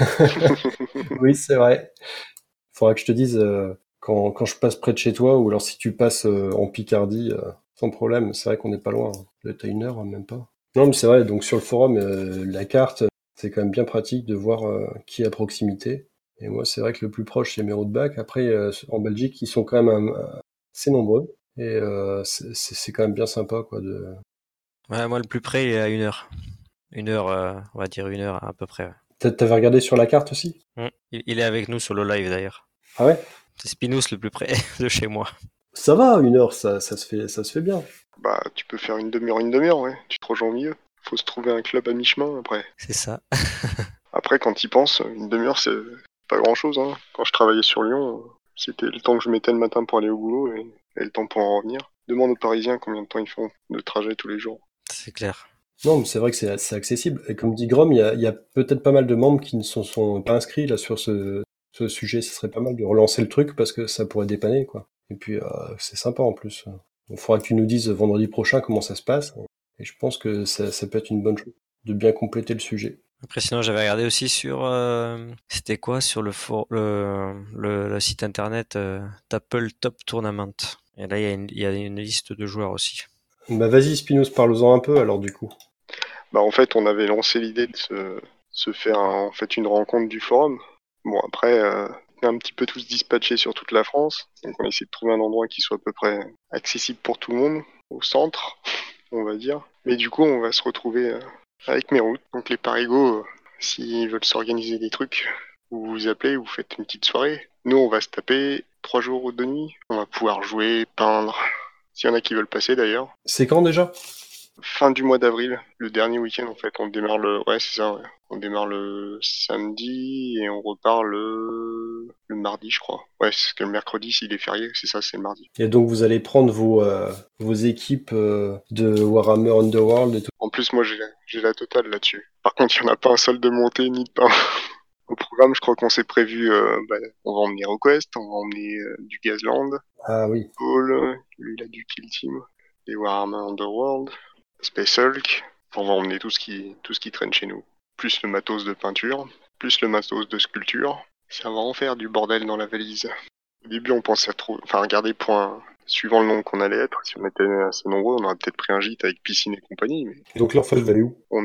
Oui, c'est vrai. Faudra que je te dise quand je passe près de chez toi, ou alors si tu passes en Picardie, sans problème. C'est vrai qu'on n'est pas loin. T'as 1 heure, même pas. Non, mais c'est vrai. Donc sur le forum, la carte, c'est quand même bien pratique de voir qui est à proximité. Et moi, c'est vrai que le plus proche, c'est Meroutbach. Après, en Belgique, ils sont quand même assez nombreux. Et c'est quand même bien sympa, quoi. Ouais, moi, le plus près, il est à 1 heure. 1 heure, on va dire 1 heure à peu près. Ouais. T'avais regardé sur la carte aussi? Il est avec nous sur le live d'ailleurs. Ah ouais? C'est Spinous le plus près de chez moi. Ça va, 1 heure, ça se fait bien. Bah, tu peux faire une demi-heure, ouais. Tu te rejoins au milieu. Faut se trouver un club à mi-chemin après. C'est ça. Après, quand t'y penses, une demi-heure, c'est pas grand-chose. Hein. Quand je travaillais sur Lyon, c'était le temps que je mettais le matin pour aller au boulot et le temps pour en revenir. Demande aux Parisiens combien de temps ils font de trajet tous les jours. C'est clair. Non, mais c'est vrai que c'est accessible. Et comme dit Grom, il y a peut-être pas mal de membres qui ne sont pas inscrits là sur ce sujet. Ce serait pas mal de relancer le truc parce que ça pourrait dépanner, quoi. Et puis c'est sympa en plus. Il faudra que tu nous dises vendredi prochain comment ça se passe. Et je pense que ça peut être une bonne chose de bien compléter le sujet. Après, sinon, j'avais regardé aussi sur, c'était quoi, sur le site internet Tapple Top Tournament. Et là, il y a une liste de joueurs aussi. Bah vas-y Spinos, parle-en un peu alors du coup. Bah, en fait, on avait lancé l'idée de se faire en fait une rencontre du forum. Bon, après, on est un petit peu tous dispatchés sur toute la France. Donc, on a essayé de trouver un endroit qui soit à peu près accessible pour tout le monde, au centre, on va dire. Mais du coup, on va se retrouver avec mes routes. Donc, les parigots, s'ils veulent s'organiser des trucs, vous vous appelez, vous faites une petite soirée. Nous, on va se taper 3 jours de nuit. On va pouvoir jouer, peindre. S'il y en a qui veulent passer d'ailleurs. C'est quand déjà? Fin du mois d'avril, le dernier week-end en fait. On démarre ouais, c'est ça, ouais. On démarre le samedi et on repart le mardi, je crois. Ouais, c'est que le mercredi, s'il est férié, c'est ça, c'est le mardi. Et donc vous allez prendre vos équipes de Warhammer Underworld et tout. En plus, moi, j'ai la totale là-dessus. Par contre, il n'y en a pas un seul de montée ni de pain. Au programme, je crois qu'on s'est prévu, on va emmener ReQuest, on va emmener du Gazland, Ah oui. Paul, lui, il a du Kill Team, les Warhammer Underworld, Space Hulk. On va emmener tout ce qui traîne chez nous. Plus le matos de peinture. plus le matos de sculpture. Ça va en faire du bordel dans la valise. Au début, on pensait regarder suivant le nombre qu'on allait être. Si on était assez nombreux, on aurait peut-être pris un gîte avec piscine et compagnie. Mais Donc là, en fait, vous allez où? on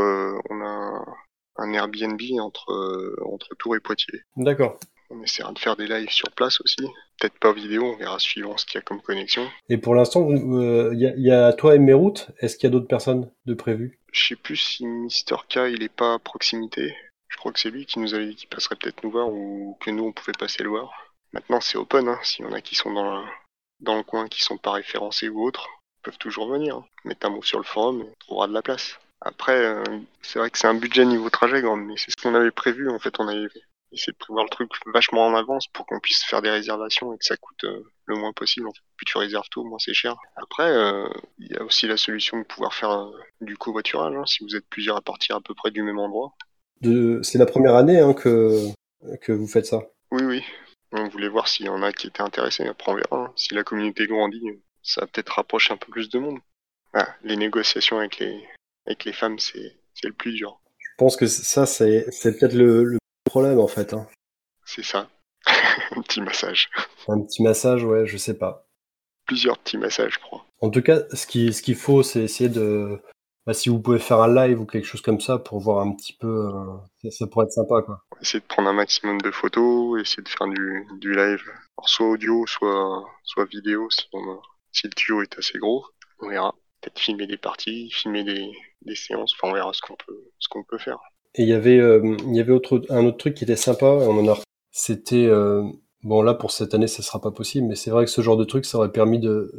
a un Airbnb entre Tours et Poitiers. D'accord. On essaiera de faire des lives sur place aussi. Peut-être pas vidéo, on verra suivant ce qu'il y a comme connexion. Et pour l'instant, il y a toi et Merout. Est-ce qu'il y a d'autres personnes de prévues? Je sais plus si Mister K il est pas à proximité. Je crois que c'est lui qui nous avait dit qu'il passerait peut-être nous voir ou que nous on pouvait passer le voir. Maintenant c'est open, hein. S'il y en a qui sont dans le coin, qui sont pas référencés ou autres, ils peuvent toujours venir. Hein. Mettre un mot sur le forum et on trouvera de la place. Après, c'est vrai que c'est un budget niveau trajet grand, mais c'est ce qu'on avait prévu. En fait, on avait essayé de prévoir le truc vachement en avance pour qu'on puisse faire des réservations et que ça coûte le moins possible. En fait. Plus tu réserves tôt, moins c'est cher. Après, il y a aussi la solution de pouvoir faire du covoiturage, hein, si vous êtes plusieurs à partir à peu près du même endroit. C'est la première année hein, que vous faites ça. Oui. On voulait voir s'il y en a qui étaient intéressés. Après, on verra. Hein. Si la communauté grandit, ça va peut-être rapprocher un peu plus de monde. Ah, les négociations avec les femmes, c'est le plus dur. Je pense que ça, c'est peut-être le problème, en fait. Hein. C'est ça. Un petit massage. Un petit massage, ouais, je sais pas. Plusieurs petits massages, je crois. En tout cas, ce qu'il faut, c'est essayer de... si vous pouvez faire un live ou quelque chose comme ça pour voir un petit peu... ça pourrait être sympa, quoi. On va essayer de prendre un maximum de photos, essayer de faire du live. Alors, soit audio, soit vidéo, si le tuyau est assez gros. On verra. Peut-être filmer des parties, filmer des séances. Enfin, on verra ce qu'on peut faire. Et il y avait un autre truc qui était sympa, c'était... bon, là, pour cette année, ça sera pas possible, mais c'est vrai que ce genre de truc, ça aurait permis de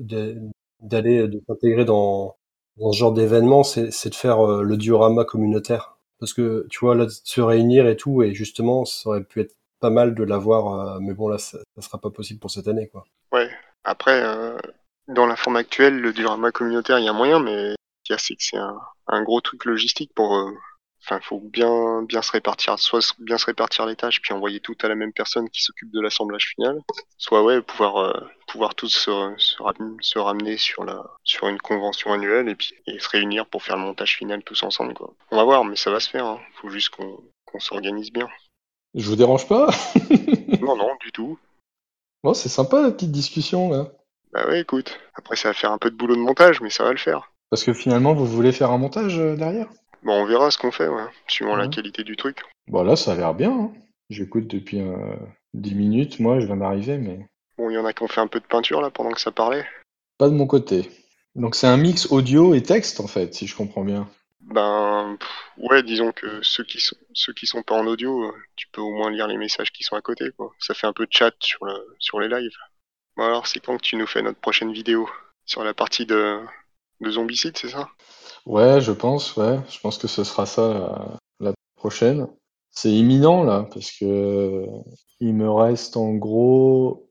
s'intégrer dans ce genre d'événement, c'est de faire le diorama communautaire. Parce que, tu vois, là, de se réunir et tout, et justement, ça aurait pu être pas mal de l'avoir, mais bon, là, ça sera pas possible pour cette année, quoi. Ouais. Après, dans la forme actuelle, le diorama communautaire, il y a moyen, mais ce qu'il y a, c'est que c'est un gros truc logistique pour... Enfin, faut bien se répartir, soit bien se répartir les tâches, puis envoyer tout à la même personne qui s'occupe de l'assemblage final, soit pouvoir tous se ramener sur une convention annuelle et se réunir pour faire le montage final tous ensemble, quoi. On va voir, mais ça va se faire. Hein. Faut juste qu'on s'organise bien. Je vous dérange pas? Non, du tout. Bon, c'est sympa la petite discussion là. Bah ouais, écoute. Après, ça va faire un peu de boulot de montage, mais ça va le faire. Parce que finalement, vous voulez faire un montage derrière? Bon, on verra ce qu'on fait, ouais, suivant la Ouais. qualité du truc. Bon, là, ça a l'air bien. Hein. J'écoute depuis 10 minutes. Moi, je viens d'arriver, mais Bon, il y en a qui ont fait un peu de peinture là pendant que ça parlait. pas de mon côté. Donc, c'est un mix audio et texte, en fait, si je comprends bien. Ouais, disons que ceux qui sont pas en audio, tu peux au moins lire les messages qui sont à côté, quoi. Ça fait un peu de chat sur les lives. Bon alors, c'est quand que tu nous fais notre prochaine vidéo? Sur la partie de Zombicide, c'est ça? Ouais. Je pense que ce sera ça la prochaine. C'est imminent, là, parce que il me reste en gros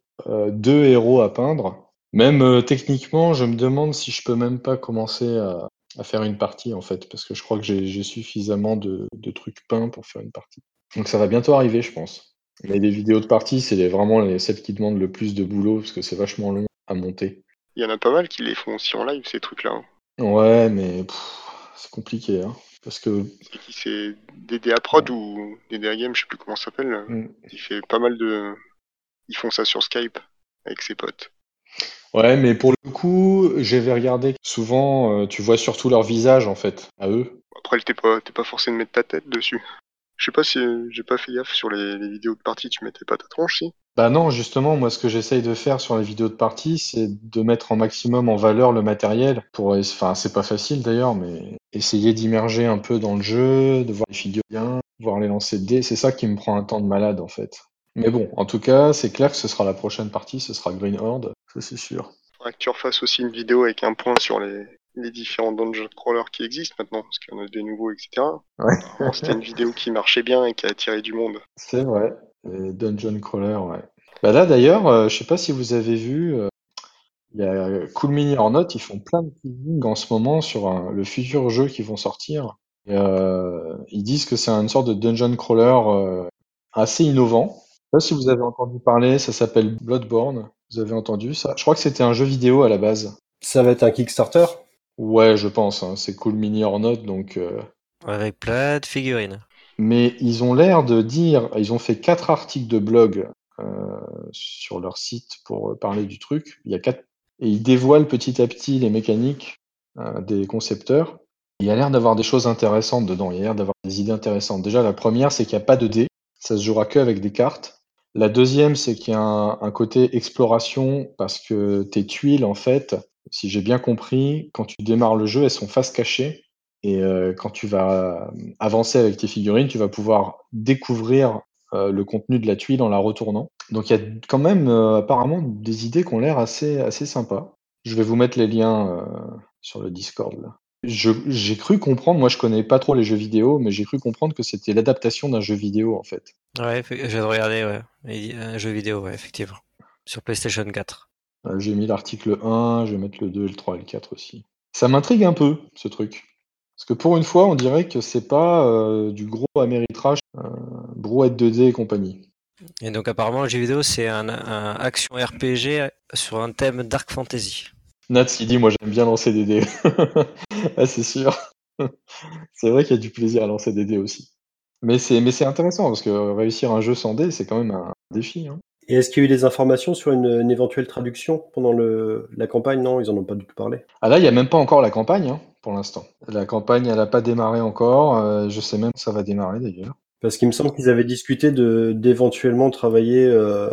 2 héros à peindre. Même techniquement, je me demande si je peux même pas commencer à faire une partie, en fait, parce que je crois que j'ai suffisamment de trucs peints pour faire une partie. Donc ça va bientôt arriver, je pense. Mais les vidéos de partie, c'est vraiment celles qui demandent le plus de boulot, parce que c'est vachement long à monter. Il y en a pas mal qui les font aussi en live, ces trucs-là. Hein. Ouais, mais c'est compliqué, hein. Parce que C'est DDA Prod ou DDA Game, je sais plus comment ça s'appelle. Il fait pas mal de... Ils font ça sur Skype avec ses potes. ouais, mais pour le coup, j'avais regardé que souvent, tu vois surtout leur visage, en fait, à eux. Après, t'es pas forcé de mettre ta tête dessus. Je sais pas si j'ai pas fait gaffe sur les vidéos de partie, tu mettais pas ta tronche, si? Bah non, justement, moi, ce que j'essaye de faire sur les vidéos de partie, c'est de mettre en maximum en valeur le matériel pour, enfin, c'est pas facile d'ailleurs, mais essayer d'immerger un peu dans le jeu, de voir les figures bien, voir les lancers de dés, c'est ça qui me prend un temps de malade, en fait. Mais bon, en tout cas, c'est clair que ce sera la prochaine partie, ce sera Green Horde, ça c'est sûr. Faudrait que tu refasses aussi une vidéo avec un point sur les différents dungeon crawlers qui existent maintenant, parce qu'il y en a des nouveaux, etc. Ouais. Apparemment, c'était une vidéo qui marchait bien et qui a attiré du monde. C'est vrai. Les Dungeon Crawler, ouais. Bah là d'ailleurs, je sais pas si vous avez vu, il y a Cool Mini or Not, ils font plein de teasing en ce moment sur le futur jeu qui vont sortir. Et, ils disent que c'est une sorte de dungeon crawler assez innovant. Je sais pas si vous avez entendu parler, ça s'appelle Bloodborne. Vous avez entendu ça? Je crois que c'était un jeu vidéo à la base. Ça va être un Kickstarter? Ouais, je pense, hein, c'est Cool Mini or Not, donc Avec plein de figurines. mais ils ont l'air de dire, ils ont fait 4 articles de blog sur leur site pour parler du truc. Il y a 4, et ils dévoilent petit à petit les mécaniques des concepteurs. Il y a l'air d'avoir des choses intéressantes dedans, il y a l'air d'avoir des idées intéressantes. Déjà, la première, c'est qu'il n'y a pas de dés, ça se jouera que avec des cartes. La deuxième, c'est qu'il y a un côté exploration, parce que tes tuiles, en fait, si j'ai bien compris, quand tu démarres le jeu, elles sont face cachée. Et quand tu vas avancer avec tes figurines, tu vas pouvoir découvrir le contenu de la tuile en la retournant. Donc il y a quand même apparemment des idées qui ont l'air assez sympas. Je vais vous mettre les liens sur le Discord là. J'ai cru comprendre, moi je connais pas trop les jeux vidéo, mais j'ai cru comprendre que c'était l'adaptation d'un jeu vidéo en fait. Ouais, je viens de regarder, ouais. Un jeu vidéo, ouais, effectivement. Sur PlayStation 4. J'ai mis l'article 1, je vais mettre le 2, le 3 et le 4 aussi. Ça m'intrigue un peu ce truc. Parce que pour une fois, on dirait que c'est pas du gros Ameritrash, brouette 2D et compagnie. Et donc apparemment, le jeu vidéo, c'est un action RPG sur un thème Dark Fantasy. Nats qui dit, moi j'aime bien lancer des dés. Ah, c'est sûr. C'est vrai qu'il y a du plaisir à lancer des dés aussi. Mais c'est intéressant parce que réussir un jeu sans dés, c'est quand même un défi. Hein. Et est-ce qu'il y a eu des informations sur une éventuelle traduction pendant la campagne? Non, ils en ont pas du tout parlé. Ah là, il n'y a même pas encore la campagne hein, pour l'instant. La campagne, elle n'a pas démarré encore. Je sais même que ça va démarrer d'ailleurs. Parce qu'il me semble qu'ils avaient discuté d'éventuellement travailler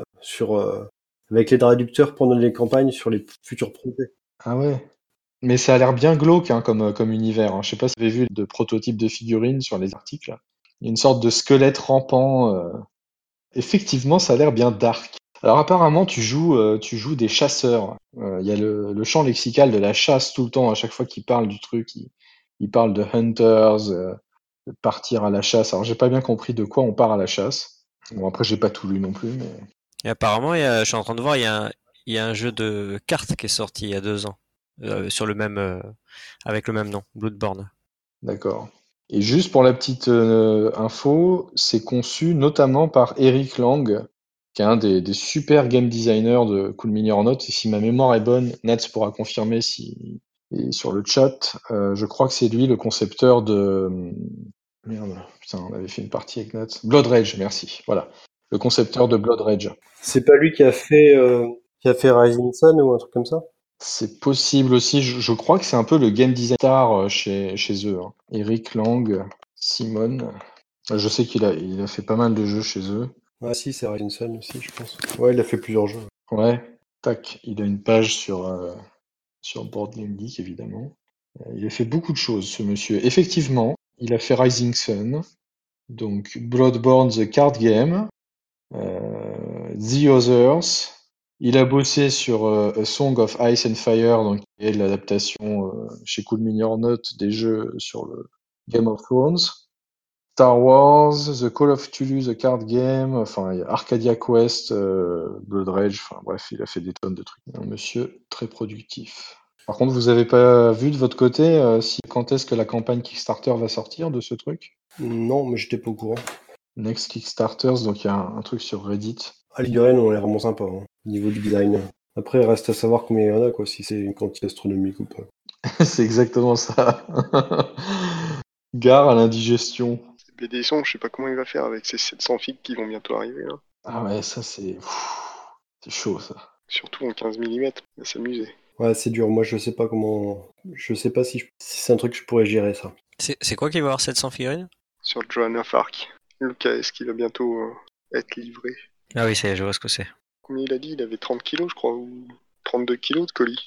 avec les traducteurs pendant les campagnes sur les futurs projets. Ah ouais. Mais ça a l'air bien glauque hein, comme univers. Hein. Je sais pas si vous avez vu de prototypes de figurines sur les articles. Il y a une sorte de squelette rampant. Effectivement, ça a l'air bien dark. Alors apparemment, tu joues des chasseurs. Il y a le champ lexical de la chasse tout le temps. À chaque fois qu'il parle du truc, il parle de hunters, de partir à la chasse. Alors j'ai pas bien compris de quoi on part à la chasse. Bon après j'ai pas tout lu non plus, mais Et apparemment, je suis en train de voir, il y a un jeu de cartes qui est sorti il y a 2 ans. Sur le même, avec le même nom, Bloodborne. d'accord. Et juste pour la petite info, c'est conçu notamment par Eric Lang, qui est un des super game designers de Cool Mini or Not. Et si ma mémoire est bonne, Nats pourra confirmer si et sur le chat. Je crois que c'est lui le concepteur de merde. Putain, on avait fait une partie avec Nats. Blood Rage, merci. Voilà, le concepteur de Blood Rage. C'est pas lui qui a fait Rising Sun ou un truc comme ça? C'est possible aussi. Je crois que c'est un peu le game design star chez eux. Hein. Eric Lang, Simon. Je sais il a fait pas mal de jeux chez eux. Ah si, c'est Rising Sun aussi, je pense. Ouais, il a fait plusieurs jeux. Ouais, tac, il a une page sur Board Game Geek, évidemment. Il a fait beaucoup de choses, ce monsieur. Effectivement, il a fait Rising Sun, donc Bloodborne The Card Game, The Others. Il a bossé sur A Song of Ice and Fire, donc qui est l'adaptation chez Cool Mini or Not des jeux sur le Game of Thrones. Star Wars, The Call of Cthulhu, The Card Game, enfin il y a Arcadia Quest, Blood Rage, enfin bref, il a fait des tonnes de trucs. Un monsieur très productif. Par contre, vous avez pas vu de votre côté quand est-ce que la campagne Kickstarter va sortir de ce truc? Non, mais j'étais pas au courant. Next Kickstarters, donc il y a un truc sur Reddit. Ah, les figurines ont l'air vraiment sympa, hein, au niveau du design. Après, il reste à savoir combien il y en a, quoi, si c'est une quantité astronomique ou pas. C'est exactement ça. Gare à l'indigestion. BDSon, je sais pas comment il va faire avec ces 700 figues qui vont bientôt arriver là. Ah ouais, ça c'est chaud ça. Surtout en 15 mm, il va s'amuser. Ouais, c'est dur. Moi, je sais pas comment. Je sais pas si c'est un truc que je pourrais gérer, ça. C'est quoi qui va avoir 700 figurines? Sur Joan of Arc. Le KS qui va bientôt être livré. Ah oui, je vois ce que c'est. Combien il a dit? Il avait 30 kilos, je crois, ou 32 kilos de colis.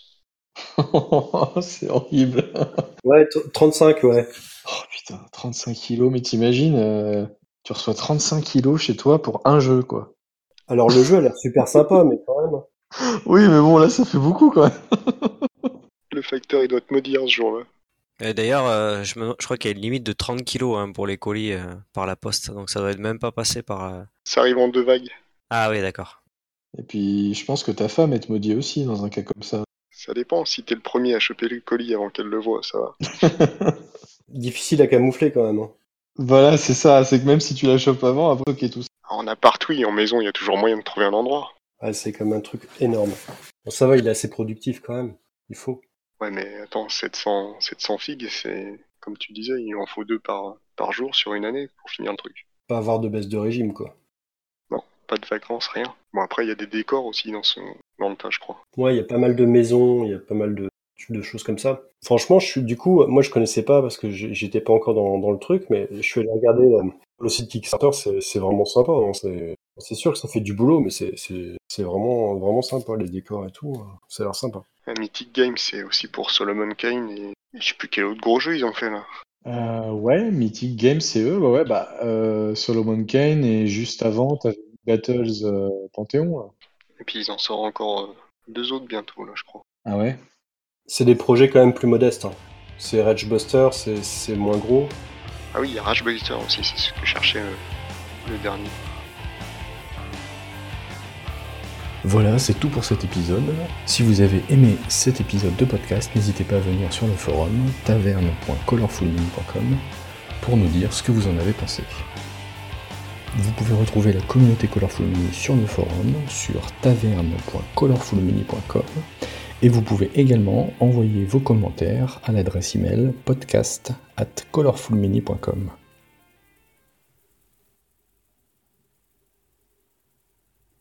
C'est horrible. Ouais, 35, ouais. Oh putain, 35 kilos, mais t'imagines, tu reçois 35 kilos chez toi pour un jeu, quoi. Alors, le jeu a l'air super sympa, mais quand même. Oui, mais bon, là, ça fait beaucoup, quand même. Le facteur, il doit te maudire ce jour-là. Et d'ailleurs, je crois qu'il y a une limite de 30 kilos hein, pour les colis par la poste, donc ça doit être même pas passé par... Ça arrive en 2 vagues. Ah oui, d'accord. Et puis, je pense que ta femme, elle te maudit aussi dans un cas comme ça. Ça dépend, si t'es le premier à choper le colis avant qu'elle le voie, ça va. Difficile à camoufler, quand même. Hein. Voilà, c'est ça. C'est que même si tu la chopes avant, après, ok, tout ça. En appart, oui, en maison, il y a toujours moyen de trouver un endroit. Ah, c'est comme un truc énorme. Bon, ça va, il est assez productif, quand même. Il faut. Ouais, mais attends, 700 figues, c'est... Comme tu disais, il en faut 2 par par jour sur une année pour finir le truc. Pas avoir de baisse de régime, quoi. Non, pas de vacances, rien. Bon, après, il y a des décors aussi dans le tas, je crois. Ouais, il y a pas mal de maisons, il y a pas mal de choses comme ça. Franchement, moi je connaissais pas parce que j'étais pas encore dans le truc, mais je suis allé regarder le site Kickstarter, c'est vraiment sympa, hein. C'est sûr que ça fait du boulot, mais c'est vraiment, vraiment sympa, les décors et tout. Ça a l'air sympa. Mythic Games, c'est aussi pour Solomon Kane et je sais plus quel autre gros jeu ils ont fait là. Ouais, Mythic Games, c'est eux. Ouais, Solomon Kane et juste avant, t'avais Battles Panthéon. Là. Et puis ils en sortent encore 2 autres bientôt là, je crois. Ah ouais? C'est des projets quand même plus modestes, hein. C'est Ragebuster, c'est moins gros. Ah oui, il y a Ragebuster aussi, c'est ce que je cherchais le dernier. Voilà, c'est tout pour cet épisode. Si vous avez aimé cet épisode de podcast, n'hésitez pas à venir sur le forum taverne.colorfulmini.com pour nous dire ce que vous en avez pensé. Vous pouvez retrouver la communauté Colorful Mini sur le forum sur taverne.colorfulmini.com et vous pouvez également envoyer vos commentaires à l'adresse email podcast@colorfulmini.com.